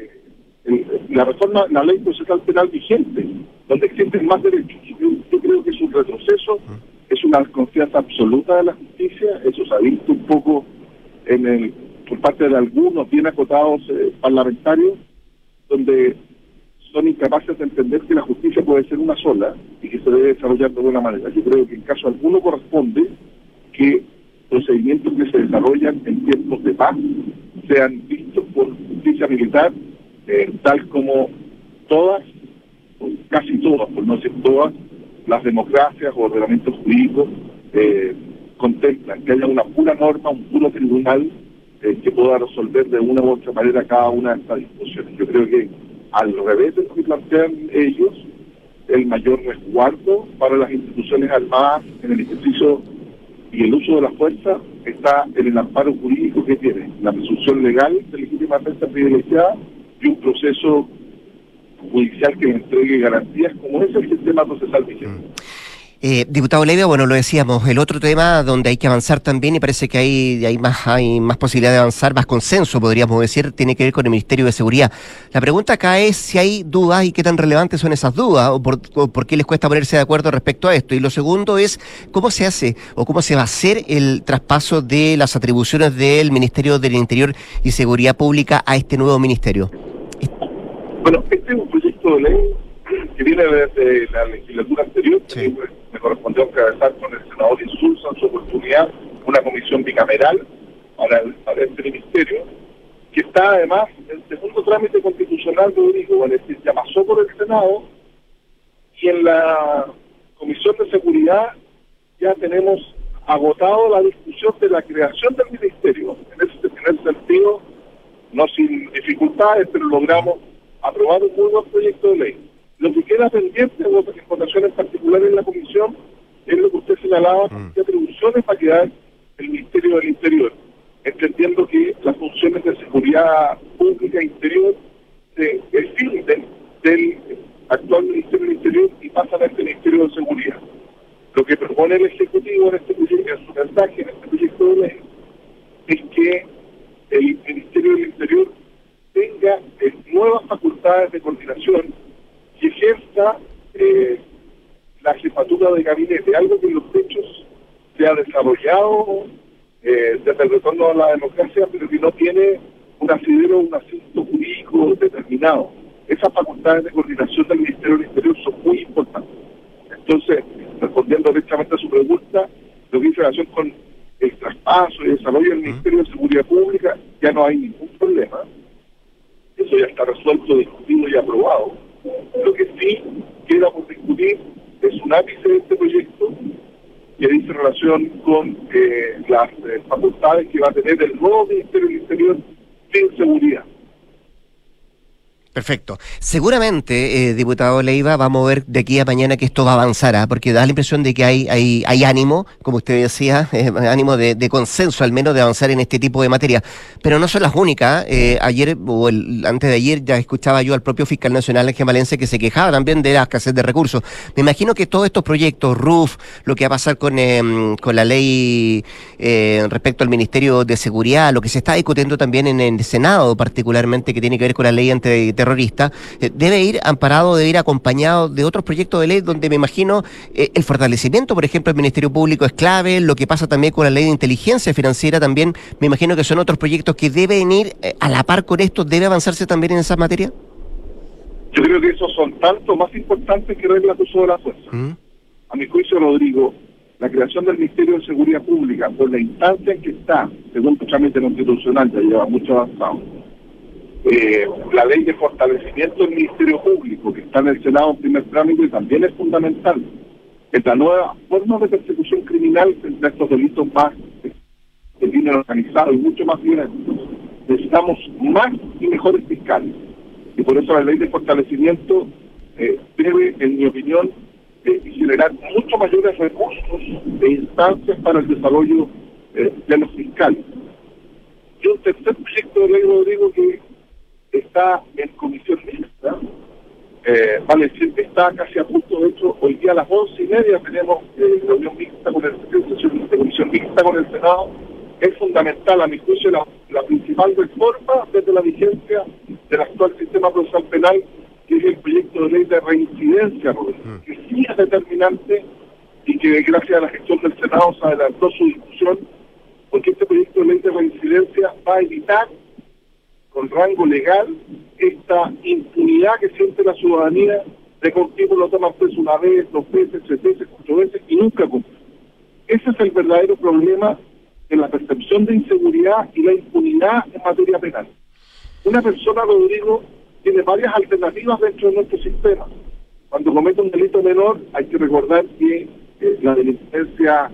la reforma, la ley procesal penal vigente, donde existen más derechos. Yo creo que es un retroceso, es una desconfianza absoluta de la justicia. Eso se ha visto un poco por parte de algunos bien acotados parlamentarios, donde son incapaces de entender que la justicia puede ser una sola y que se debe desarrollar de buena manera. Yo creo que en caso alguno corresponde que procedimientos que se desarrollan en tiempos de paz sean vistos por justicia militar, tal como todas, o casi todas, por no decir todas, las democracias o ordenamientos jurídicos contemplan, que haya una pura norma, un puro tribunal que pueda resolver de una u otra manera cada una de estas discusiones. Yo creo que al revés de lo que plantean ellos, el mayor resguardo para las instituciones armadas en el ejercicio y el uso de la fuerza está en el amparo jurídico que tiene, la presunción legal de legítima defensa privilegiada y un proceso judicial que le entregue garantías como es el sistema procesal vigente. Diputado Leiva, bueno, lo decíamos, el otro tema donde hay que avanzar también, y parece que hay más posibilidad de avanzar, más consenso, podríamos decir, tiene que ver con el Ministerio de Seguridad. La pregunta acá es si hay dudas y qué tan relevantes son esas dudas, o por qué les cuesta ponerse de acuerdo respecto a esto. Y lo segundo es, ¿cómo se hace o cómo se va a hacer el traspaso de las atribuciones del Ministerio del Interior y Seguridad Pública a este nuevo ministerio? Bueno, este es un proyecto de ley que viene desde la legislatura anterior. Sí. Me correspondió encabezar con el senador Insulza en su oportunidad una comisión bicameral para este ministerio, que está además en segundo trámite constitucional, Rodrigo, es decir, ya pasó por el Senado, y en la Comisión de Seguridad ya tenemos agotado la discusión de la creación del ministerio. En ese sentido, no sin dificultades, pero logramos aprobar un muy buen proyecto de ley. Lo que queda pendiente en votaciones particulares en la comisión es lo que usted señalaba, qué atribuciones va a quedar el Ministerio del Interior, entendiendo que las funciones de seguridad pública e interior se extienden del actual Ministerio del Interior y pasan a este Ministerio de Seguridad. Lo que propone el Ejecutivo en este proyecto, en su mensaje, en este proyecto de ley, es que el Ministerio del Interior tenga nuevas facultades de coordinación y ejerza la jefatura de gabinete, algo que en los hechos se ha desarrollado desde el retorno a la democracia, pero que no tiene un asidero, un asunto jurídico determinado. Esas facultades de coordinación del Ministerio del Interior son muy importantes. Entonces, respondiendo directamente a su pregunta, lo que dice relación con el traspaso y desarrollo del Ministerio de Seguridad Pública, ya no hay ningún problema. Eso ya está resuelto, discutido y aprobado. Lo que sí queda por discutir es un ápice de este proyecto que dice relación con las facultades que va a tener el nuevo Ministerio del Interior sin seguridad. Perfecto. Seguramente, diputado Leiva, vamos a ver de aquí a mañana que esto va a avanzar, porque da la impresión de que hay ánimo, como usted decía, ánimo de consenso al menos de avanzar en este tipo de materia. Pero no son las únicas. Ayer o antes de ayer ya escuchaba yo al propio fiscal nacional gemalense que se quejaba también de la escasez de recursos. Me imagino que todos estos proyectos, RUF, lo que va a pasar con la ley respecto al Ministerio de Seguridad, lo que se está discutiendo también en el Senado particularmente, que tiene que ver con la ley antiterrorista, debe ir amparado, debe ir acompañado de otros proyectos de ley donde me imagino el fortalecimiento, por ejemplo, del Ministerio Público es clave, lo que pasa también con la ley de inteligencia financiera también, me imagino que son otros proyectos que deben ir a la par con esto, ¿debe avanzarse también en esa materia? Yo creo que esos son tanto más importantes que reglas de uso de la fuerza. A mi juicio, Rodrigo, la creación del Ministerio de Seguridad Pública, por la instancia en que está, según el trámite constitucional, ya lleva mucho avanzado, la ley de fortalecimiento del Ministerio Público, que está en el Senado en primer trámite, también es fundamental. Es la nueva forma de persecución criminal frente a estos delitos más de crimen organizado y mucho más violentos. Necesitamos más y mejores fiscales. Y por eso la ley de fortalecimiento debe, en mi opinión, generar mucho mayores recursos e instancias para el desarrollo de los fiscales. Y un tercer proyecto de ley, Rodrigo, que está en comisión mixta, vale decir que está casi a punto. De hecho, hoy día a las 11:30 tenemos reunión mixta con comisión mixta con el Senado. Es fundamental, a mi juicio, la principal reforma desde la vigencia del actual sistema procesal penal, que es el proyecto de ley de reincidencia, que sí es determinante y que gracias a la gestión del Senado se adelantó su discusión, porque este proyecto de ley de reincidencia va a evitar con rango legal esta impunidad que siente la ciudadanía de que un tipo lo toman preso una vez, 2 veces, 3 veces, 4 veces y nunca cumple. Ese es el verdadero problema en la percepción de inseguridad y la impunidad en materia penal. Una persona, Rodrigo, tiene varias alternativas dentro de nuestro sistema. Cuando comete un delito menor, hay que recordar que la delincuencia...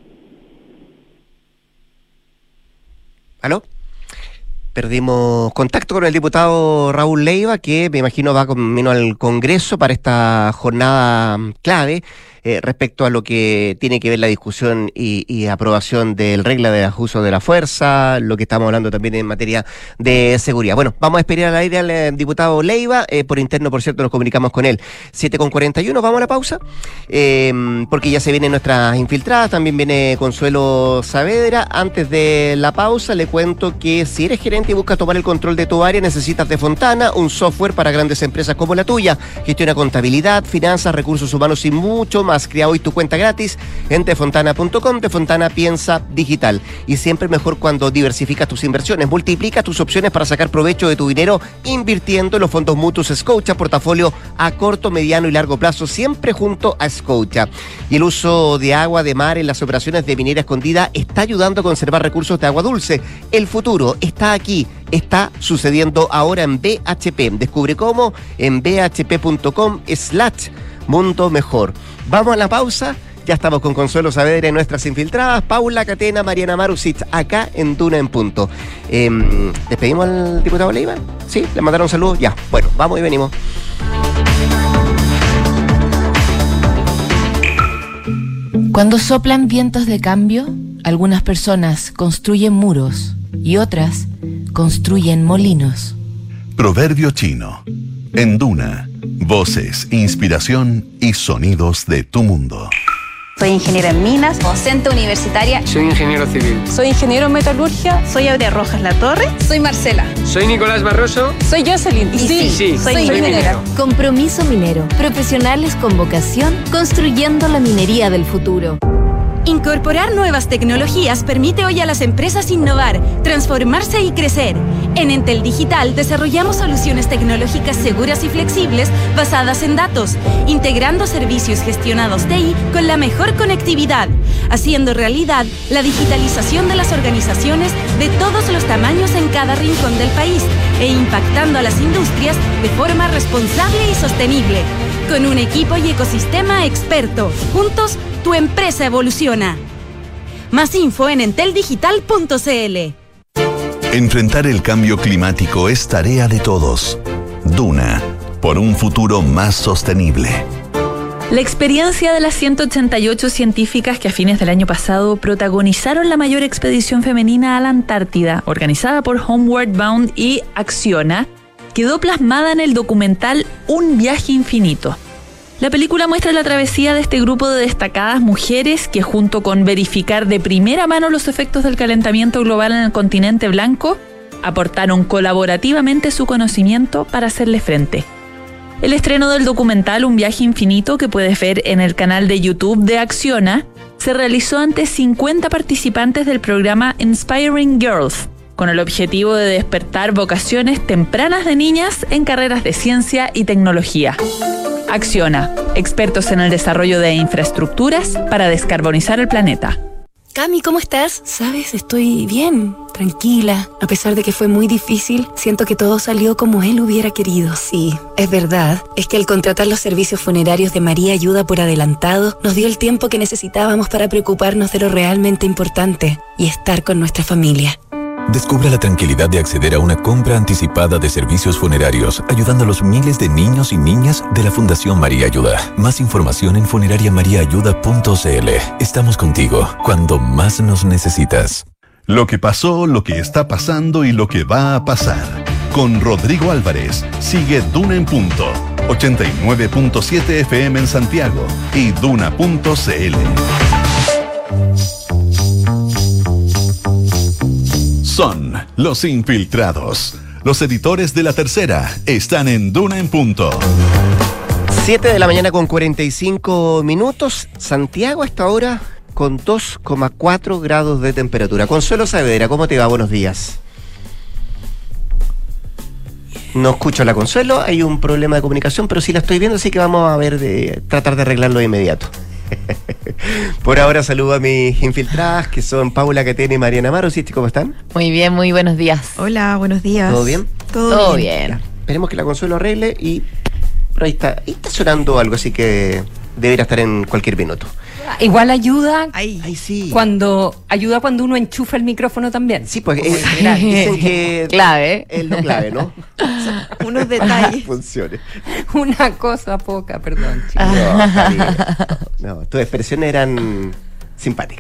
¿Aló? Perdimos contacto con el diputado Raúl Leiva, que me imagino va camino al Congreso para esta jornada clave respecto a lo que tiene que ver la discusión y aprobación del regla de uso de la fuerza, lo que estamos hablando también en materia de seguridad. Bueno, vamos a esperar al aire al diputado Leiva, por interno, por cierto, nos comunicamos con él. 7:41, vamos a la pausa, porque ya se vienen nuestras infiltradas, también viene Consuelo Saavedra. Antes de la pausa le cuento que si eres gerente y buscas tomar el control de tu área, necesitas de Fontana, un software para grandes empresas como la tuya. Gestiona contabilidad, finanzas, recursos humanos y mucho más. Crea hoy tu cuenta gratis en tefontana.com. Tefontana piensa digital. Y siempre mejor cuando diversificas tus inversiones. Multiplica tus opciones para sacar provecho de tu dinero invirtiendo en los fondos mutuos Scotia, portafolio a corto, mediano y largo plazo, siempre junto a Scotia. Y el uso de agua de mar en las operaciones de minera escondida está ayudando a conservar recursos de agua dulce. El futuro está aquí. Está sucediendo ahora en BHP. Descubre cómo en bhp.com/mundo mejor. Vamos a la pausa. Ya estamos con Consuelo Saavedra en nuestras infiltradas, Paula Catena, Mariana Marusic, acá en Duna en Punto. ¿Despedimos al diputado Leiva? ¿Sí? ¿Le mandaron saludos? Ya. Bueno, vamos y venimos. Cuando soplan vientos de cambio, algunas personas construyen muros y otras construyen molinos. Proverbio chino. En Duna, voces, inspiración y sonidos de tu mundo. Soy ingeniera en minas, docente universitaria. Soy ingeniero civil. Soy ingeniero en metalurgia. Soy Aurea Rojas Latorre. Soy Marcela. Soy Nicolás Barroso. Soy Jocelyn. Y sí, soy minera. Compromiso minero. Profesionales con vocación construyendo la minería del futuro. Incorporar nuevas tecnologías permite hoy a las empresas innovar, transformarse y crecer. En Entel Digital desarrollamos soluciones tecnológicas seguras y flexibles basadas en datos, integrando servicios gestionados TI con la mejor conectividad. haciendo realidad la digitalización de las organizaciones de todos los tamaños en cada rincón del país e impactando a las industrias de forma responsable y sostenible. Con un equipo y ecosistema experto, juntos tu empresa evoluciona. Más info en enteldigital.cl. Enfrentar el cambio climático es tarea de todos. Duna, por un futuro más sostenible. La experiencia de las 188 científicas que a fines del año pasado protagonizaron la mayor expedición femenina a la Antártida, organizada por Homeward Bound y Acciona, quedó plasmada en el documental Un viaje infinito. La película muestra la travesía de este grupo de destacadas mujeres que, junto con verificar de primera mano los efectos del calentamiento global en el continente blanco, aportaron colaborativamente su conocimiento para hacerle frente. El estreno del documental Un viaje infinito, que puedes ver en el canal de YouTube de Acciona, se realizó ante 50 participantes del programa Inspiring Girls, con el objetivo de despertar vocaciones tempranas de niñas en carreras de ciencia y tecnología. Acciona, expertos en el desarrollo de infraestructuras para descarbonizar el planeta. Cami, ¿cómo estás? Sabes, estoy bien, tranquila. A pesar de que fue muy difícil, siento que todo salió como él hubiera querido. Sí, es verdad. Es que al contratar los servicios funerarios de María Ayuda por adelantado, nos dio el tiempo que necesitábamos para preocuparnos de lo realmente importante y estar con nuestra familia. Descubra la tranquilidad de acceder a una compra anticipada de servicios funerarios, ayudando a los miles de niños y niñas de la Fundación María Ayuda. Más información en funerariamariaayuda.cl. Estamos contigo cuando más nos necesitas. Lo que pasó, lo que está pasando y lo que va a pasar. Con Rodrigo Álvarez, sigue Duna en Punto. 89.7 FM en Santiago y Duna.cl. Son los infiltrados. Los editores de La Tercera están en Duna en Punto. 7 de la mañana con 45 minutos. Santiago a esta hora con 2,4 grados de temperatura. Consuelo Saavedra, ¿cómo te va? Buenos días. No escucho a la Consuelo, hay un problema de comunicación, pero sí la estoy viendo, así que vamos a ver tratar de arreglarlo de inmediato. Por ahora saludo a mis infiltradas, que son Paula Catena y Mariana Amaro. ¿Sí? ¿Cómo están? Muy bien, muy buenos días. Hola, buenos días. ¿Todo bien? Todo bien. Ya, esperemos que la Consuelo arregle y por ahí está sonando algo, así que debería estar en cualquier minuto. Igual ayuda sí. cuando uno enchufa el micrófono también. Sí, pues dicen que clave. Es lo clave, ¿no? Unos detalles. Funcione. Una cosa poca, perdón, chicos. No, tus expresiones eran simpáticas.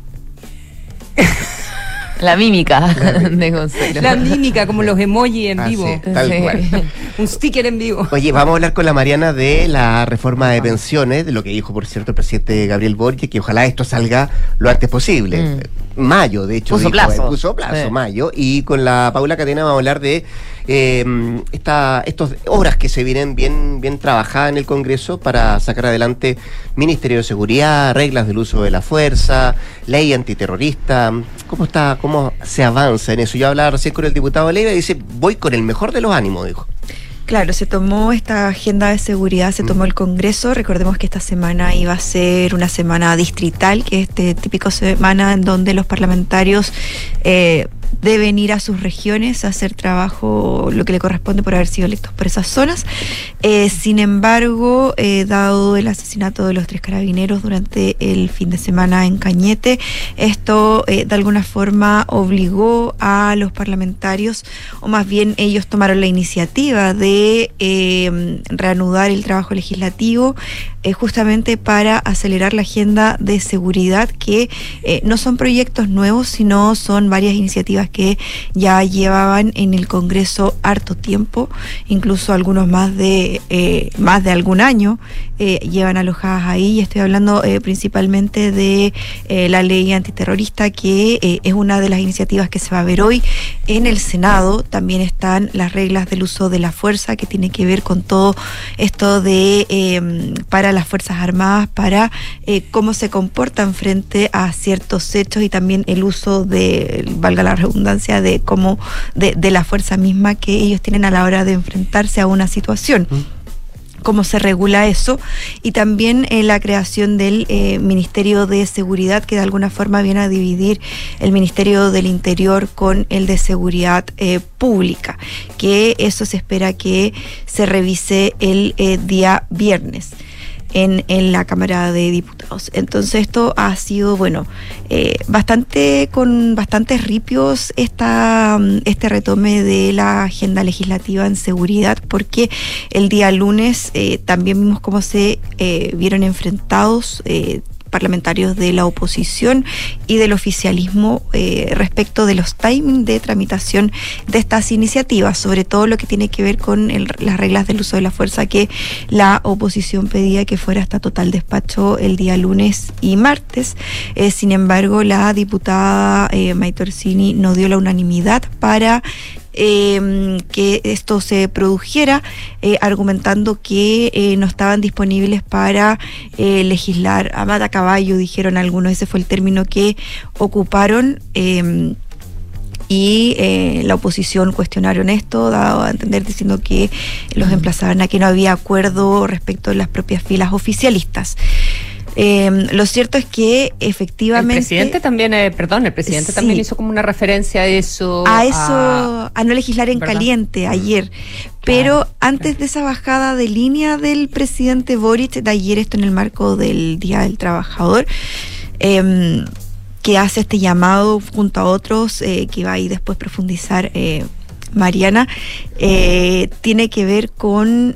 La mímica de Consuelo. La mímica, como los emojis en vivo. Sí, tal cual. Un sticker en vivo. Oye, vamos a hablar con la Mariana de la reforma de pensiones, de lo que dijo, por cierto, el presidente Gabriel Boric, que ojalá esto salga lo antes posible. Mayo, de hecho. Puso plazo. Sí. Mayo. Y con la Paula Catena vamos a hablar de estas obras que se vienen bien trabajadas en el Congreso para sacar adelante Ministerio de Seguridad, reglas del uso de la fuerza, ley antiterrorista. ¿Cómo se avanza en eso? Yo hablaba recién con el diputado Leiva y dice, voy con el mejor de los ánimos, dijo. Claro, se tomó esta agenda de seguridad, se tomó el Congreso. Recordemos que esta semana iba a ser una semana distrital, que es típico semana en donde los parlamentarios deben ir a sus regiones a hacer trabajo, lo que le corresponde por haber sido electos por esas zonas. Sin embargo, dado el asesinato de los 3 carabineros durante el fin de semana en Cañete, esto de alguna forma obligó a los parlamentarios, o más bien ellos tomaron la iniciativa de reanudar el trabajo legislativo justamente para acelerar la agenda de seguridad, que no son proyectos nuevos, sino son varias iniciativas que ya llevaban en el Congreso harto tiempo, incluso algunos más de algún año llevan alojadas ahí, y estoy hablando principalmente de la ley antiterrorista, que es una de las iniciativas que se va a ver hoy en el Senado. También están las reglas del uso de la fuerza, que tiene que ver con todo esto de para las Fuerzas Armadas, para cómo se comportan frente a ciertos hechos, y también el uso de, valga la redundancia, de cómo de la fuerza misma que ellos tienen a la hora de enfrentarse a una situación. cómo se regula eso, y también la creación del Ministerio de Seguridad, que de alguna forma viene a dividir el Ministerio del Interior con el de Seguridad Pública, que eso se espera que se revise el día viernes en la Cámara de Diputados. Entonces esto ha sido, con bastantes ripios este retome de la agenda legislativa en seguridad, porque el día lunes también vimos cómo se vieron enfrentados parlamentarios de la oposición y del oficialismo respecto de los timings de tramitación de estas iniciativas, sobre todo lo que tiene que ver con las reglas del uso de la fuerza, que la oposición pedía que fuera hasta total despacho el día lunes y martes. Sin embargo, la diputada Maite Orsini no dio la unanimidad para que esto se produjera, argumentando que no estaban disponibles para legislar a mata caballo, dijeron algunos, ese fue el término que ocuparon, y la oposición cuestionaron esto, dado a entender diciendo que los emplazaban a que no había acuerdo respecto de las propias filas oficialistas. Lo cierto es que efectivamente el presidente también también hizo como una referencia a eso, a no legislar en caliente ayer, pero antes de esa bajada de línea del presidente Boric de ayer, esto en el marco del Día del Trabajador, que hace este llamado junto a otros que va a ir después profundizar Mariana, tiene que ver con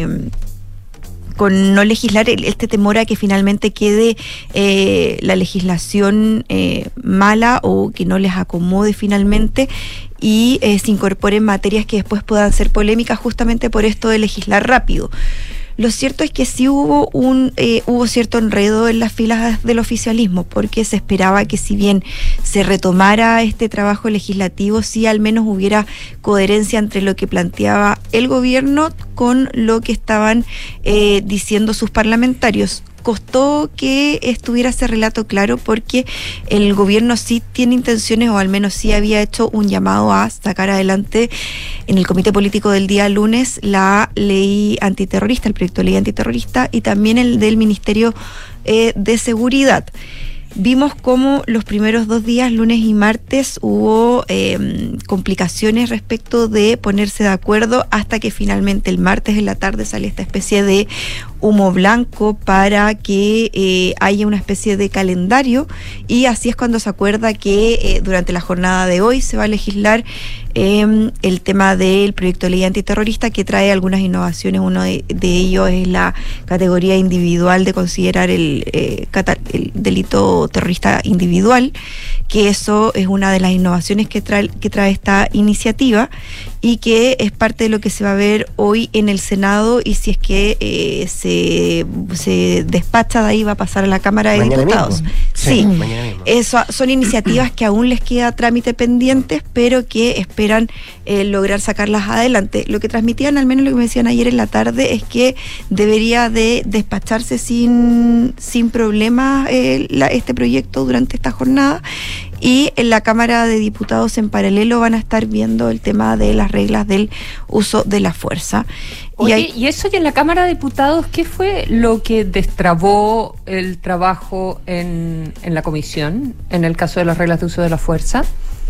no legislar, este temor a que finalmente quede la legislación mala o que no les acomode finalmente y se incorporen materias que después puedan ser polémicas justamente por esto de legislar rápido. Lo cierto es que sí hubo cierto enredo en las filas del oficialismo, porque se esperaba que si bien se retomara este trabajo legislativo, sí al menos hubiera coherencia entre lo que planteaba el gobierno con lo que estaban diciendo sus parlamentarios. Costó que estuviera ese relato claro, porque el gobierno sí tiene intenciones, o al menos sí había hecho un llamado a sacar adelante en el comité político del día lunes la ley antiterrorista, el proyecto de ley antiterrorista, y también el del Ministerio de Seguridad. Vimos cómo los primeros 2 días, lunes y martes, hubo complicaciones respecto de ponerse de acuerdo, hasta que finalmente el martes en la tarde sale esta especie de humo blanco para que haya una especie de calendario, y así es cuando se acuerda que durante la jornada de hoy se va a legislar el tema del proyecto de ley antiterrorista, que trae algunas innovaciones. Uno de ellos es la categoría individual de considerar el delito terrorista individual, que eso es una de las innovaciones que trae esta iniciativa, y que es parte de lo que se va a ver hoy en el Senado, y si es que se despacha de ahí, va a pasar a la Cámara de Diputados. Sí, eso son iniciativas que aún les queda trámite pendientes, pero que esperan lograr sacarlas adelante. Lo que transmitían, al menos lo que me decían ayer en la tarde, es que debería de despacharse sin problemas este proyecto durante esta jornada, y en la Cámara de Diputados en paralelo van a estar viendo el tema de las reglas del uso de la fuerza. Oye, y eso, y en la Cámara de Diputados, ¿qué fue lo que destrabó el trabajo en la comisión en el caso de las reglas de uso de la fuerza?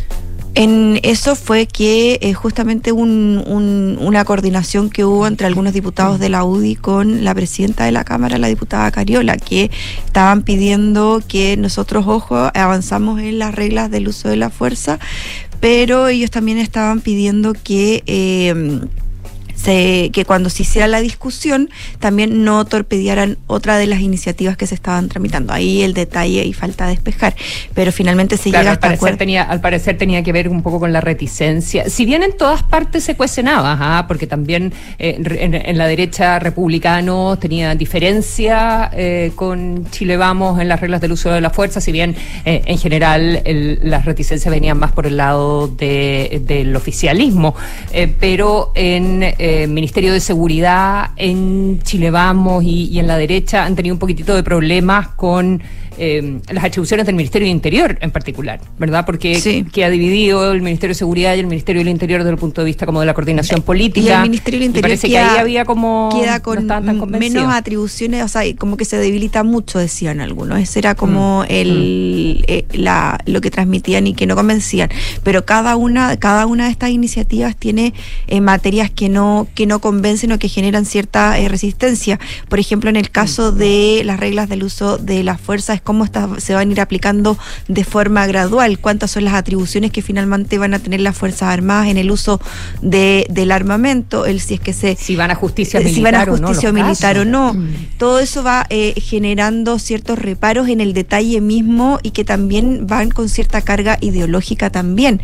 En eso fue que justamente una coordinación que hubo entre algunos diputados de la UDI con la presidenta de la Cámara, la diputada Cariola, que estaban pidiendo que nosotros, avanzamos en las reglas del uso de la fuerza, pero ellos también estaban pidiendo que cuando se hiciera la discusión también no torpedearan otra de las iniciativas que se estaban tramitando. Ahí el detalle y falta despejar, pero finalmente se llega hasta acuerdo. Al parecer tenía que ver un poco con la reticencia, si bien en todas partes se cuestionaba, porque también en la derecha republicanos tenían diferencia con Chile Vamos en las reglas del uso de la fuerza, si bien en general las reticencias venían más por el lado del oficialismo, pero en Ministerio de Seguridad, en Chile Vamos y en la derecha han tenido un poquitito de problemas con las atribuciones del Ministerio del Interior en particular, ¿verdad? Porque queda dividido el Ministerio de Seguridad y el Ministerio del Interior desde el punto de vista como de la coordinación política. Y el Ministerio del Interior parece que ahí había como queda con menos atribuciones, o sea, como que se debilita mucho, decían algunos. Ese era como lo que transmitían y que no convencían. Pero cada una de estas iniciativas tiene materias que no convencen o que generan cierta resistencia. Por ejemplo, en el caso de las reglas del uso de las fuerzas, es cómo se van a ir aplicando de forma gradual, cuántas son las atribuciones que finalmente van a tener las Fuerzas Armadas en el uso del armamento, si van a justicia militar o no. Todo eso va generando ciertos reparos en el detalle mismo y que también van con cierta carga ideológica también,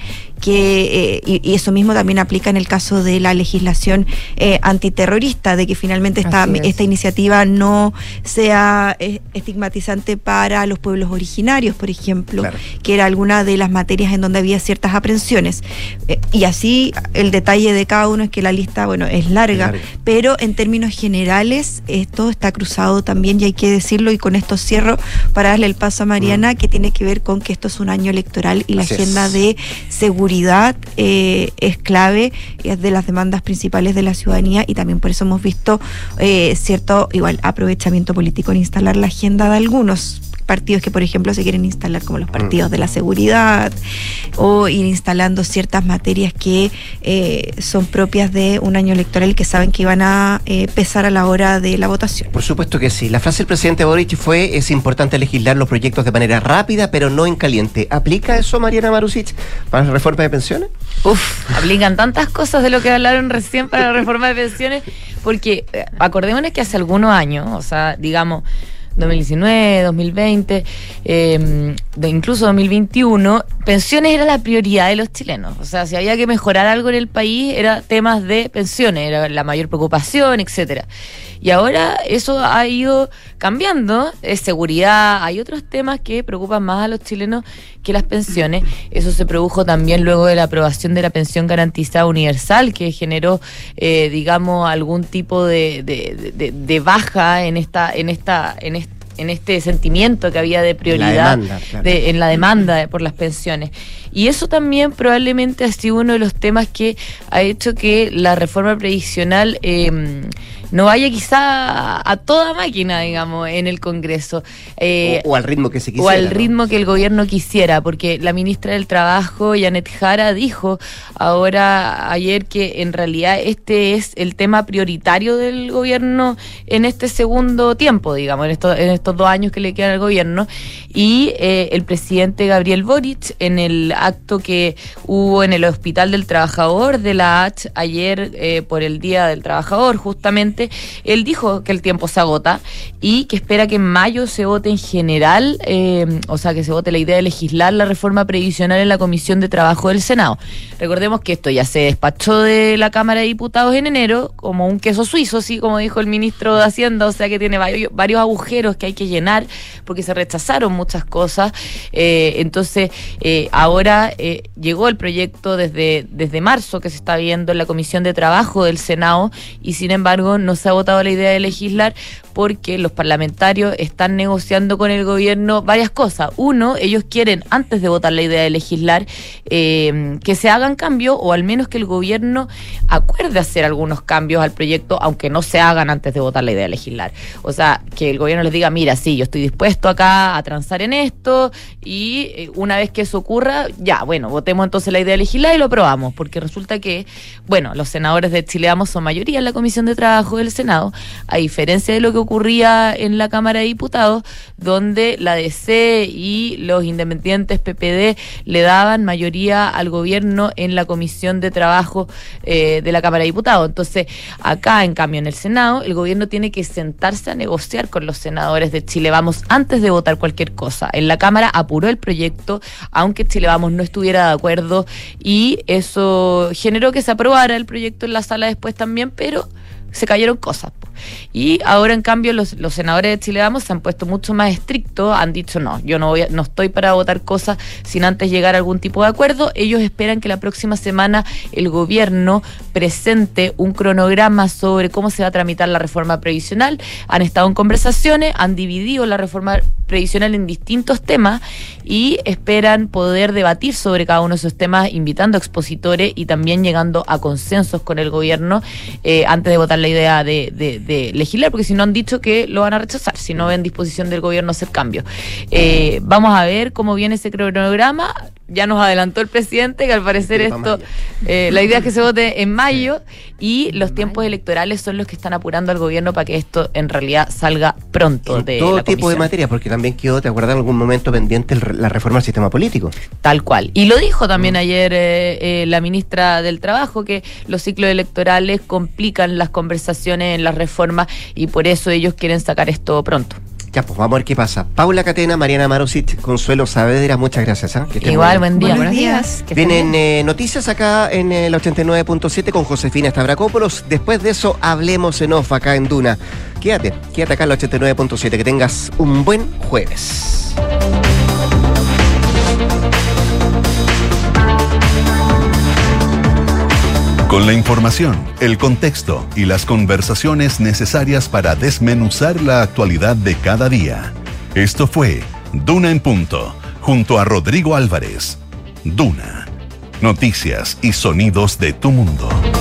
y eso mismo también aplica en el caso de la legislación antiterrorista, de que finalmente esta iniciativa no sea estigmatizante para los pueblos originarios, por ejemplo, que era alguna de las materias en donde había ciertas aprensiones. Y así el detalle de cada uno es que la lista, es larga, pero en términos generales esto está cruzado también, y hay que decirlo, y con esto cierro para darle el paso a Mariana, que tiene que ver con que esto es un año electoral y la agenda de seguridad es clave, es de las demandas principales de la ciudadanía, y también por eso hemos visto cierto aprovechamiento político en instalar la agenda de algunos partidos que, por ejemplo, se quieren instalar como los partidos de la seguridad, o ir instalando ciertas materias que son propias de un año electoral y que saben que iban a pesar a la hora de la votación. Por supuesto que sí. La frase del presidente Boric fue: es importante legislar los proyectos de manera rápida, pero no en caliente. ¿Aplica eso, Mariana Marusic, para la reforma de pensiones? Aplican tantas cosas de lo que hablaron recién para la reforma de pensiones, porque acordémonos que hace algunos años, o sea, digamos 2019, 2020, incluso 2021, pensiones era la prioridad de los chilenos. O sea, si había que mejorar algo en el país, era temas de pensiones, era la mayor preocupación, etcétera. Y ahora eso ha ido cambiando, seguridad, hay otros temas que preocupan más a los chilenos que las pensiones. Eso se produjo también luego de la aprobación de la pensión garantizada universal, que generó, algún tipo de baja en este sentimiento que había de prioridad en la demanda por las pensiones. Y eso también probablemente ha sido uno de los temas que ha hecho que la reforma previsional no vaya quizá a toda máquina, digamos, en el Congreso. O al ritmo que se quisiera. O al ritmo que el gobierno quisiera, porque la ministra del Trabajo, Janet Jara, dijo ayer que en realidad este es el tema prioritario del gobierno en este segundo tiempo, digamos, en estos 2 años que le quedan al gobierno. Y el presidente Gabriel Boric, en el acto que hubo en el Hospital del Trabajador de la H ayer por el Día del Trabajador, justamente, él dijo que el tiempo se agota y que espera que en mayo se vote en general, o sea, que se vote la idea de legislar la reforma previsional en la Comisión de Trabajo del Senado. Recordemos que esto ya se despachó de la Cámara de Diputados en enero, como un queso suizo, así como dijo el ministro de Hacienda, o sea que tiene varios agujeros que hay que llenar, porque se rechazaron muchas cosas. Entonces, ahora llegó el proyecto desde marzo, que se está viendo en la Comisión de Trabajo del Senado, y sin embargo no se ha votado la idea de legislar porque los parlamentarios están negociando con el gobierno varias cosas. Uno, ellos quieren, antes de votar la idea de legislar, que se hagan cambios, o al menos que el gobierno acuerde hacer algunos cambios al proyecto, aunque no se hagan antes de votar la idea de legislar. O sea, que el gobierno les diga: mira, sí, yo estoy dispuesto acá a transar en esto, y una vez que eso ocurra, ya, bueno, votemos entonces la idea de legislar y lo aprobamos, porque resulta que, los senadores de Chile Vamos son mayoría en la Comisión de Trabajo del Senado, a diferencia de lo que ocurría en la Cámara de Diputados, donde la DC y los independientes PPD le daban mayoría al gobierno en la Comisión de Trabajo de la Cámara de Diputados. Entonces, acá, en cambio, en el Senado, el gobierno tiene que sentarse a negociar con los senadores de Chile Vamos antes de votar cualquier cosa. En la Cámara apuró el proyecto, aunque Chile Vamos no estuviera de acuerdo, y eso generó que se aprobara el proyecto en la sala después también, pero se cayeron cosas. Y ahora, en cambio, los senadores de Chile Vamos se han puesto mucho más estrictos, han dicho: no, yo no estoy para votar cosas sin antes llegar a algún tipo de acuerdo. Ellos esperan que la próxima semana el gobierno presente un cronograma sobre cómo se va a tramitar la reforma previsional. Han estado en conversaciones, han dividido la reforma previsional en distintos temas y esperan poder debatir sobre cada uno de esos temas, invitando a expositores y también llegando a consensos con el gobierno antes de votar la idea de legislar, porque si no han dicho que lo van a rechazar, si no ven disposición del gobierno a hacer cambios. Vamos a ver cómo viene ese cronograma. Ya nos adelantó el presidente que al parecer esto, la idea es que se vote en mayo y los tiempos electorales son los que están apurando al gobierno para que esto en realidad salga pronto de todo la tipo de comisión. materia, porque también quedó, ¿te acuerdas en algún momento pendiente la reforma del sistema político? Tal cual. Y lo dijo también ayer la ministra del Trabajo, que los ciclos electorales complican las conversaciones en las reformas y por eso ellos quieren sacar esto pronto. Ya, pues vamos a ver qué pasa. Paula Catena, Mariana Marusic, Consuelo Saavedra, muchas gracias. Que estén Igual, muy bien. buen día. Buenos días. Vienen noticias acá en el 89.7 con Josefina Stavrakopoulos. Después de eso, hablemos en off acá en Duna. Quédate acá en el 89.7. Que tengas un buen jueves. Con la información, el contexto y las conversaciones necesarias para desmenuzar la actualidad de cada día. Esto fue Duna en Punto, junto a Rodrigo Álvarez. Duna. Noticias y sonidos de tu mundo.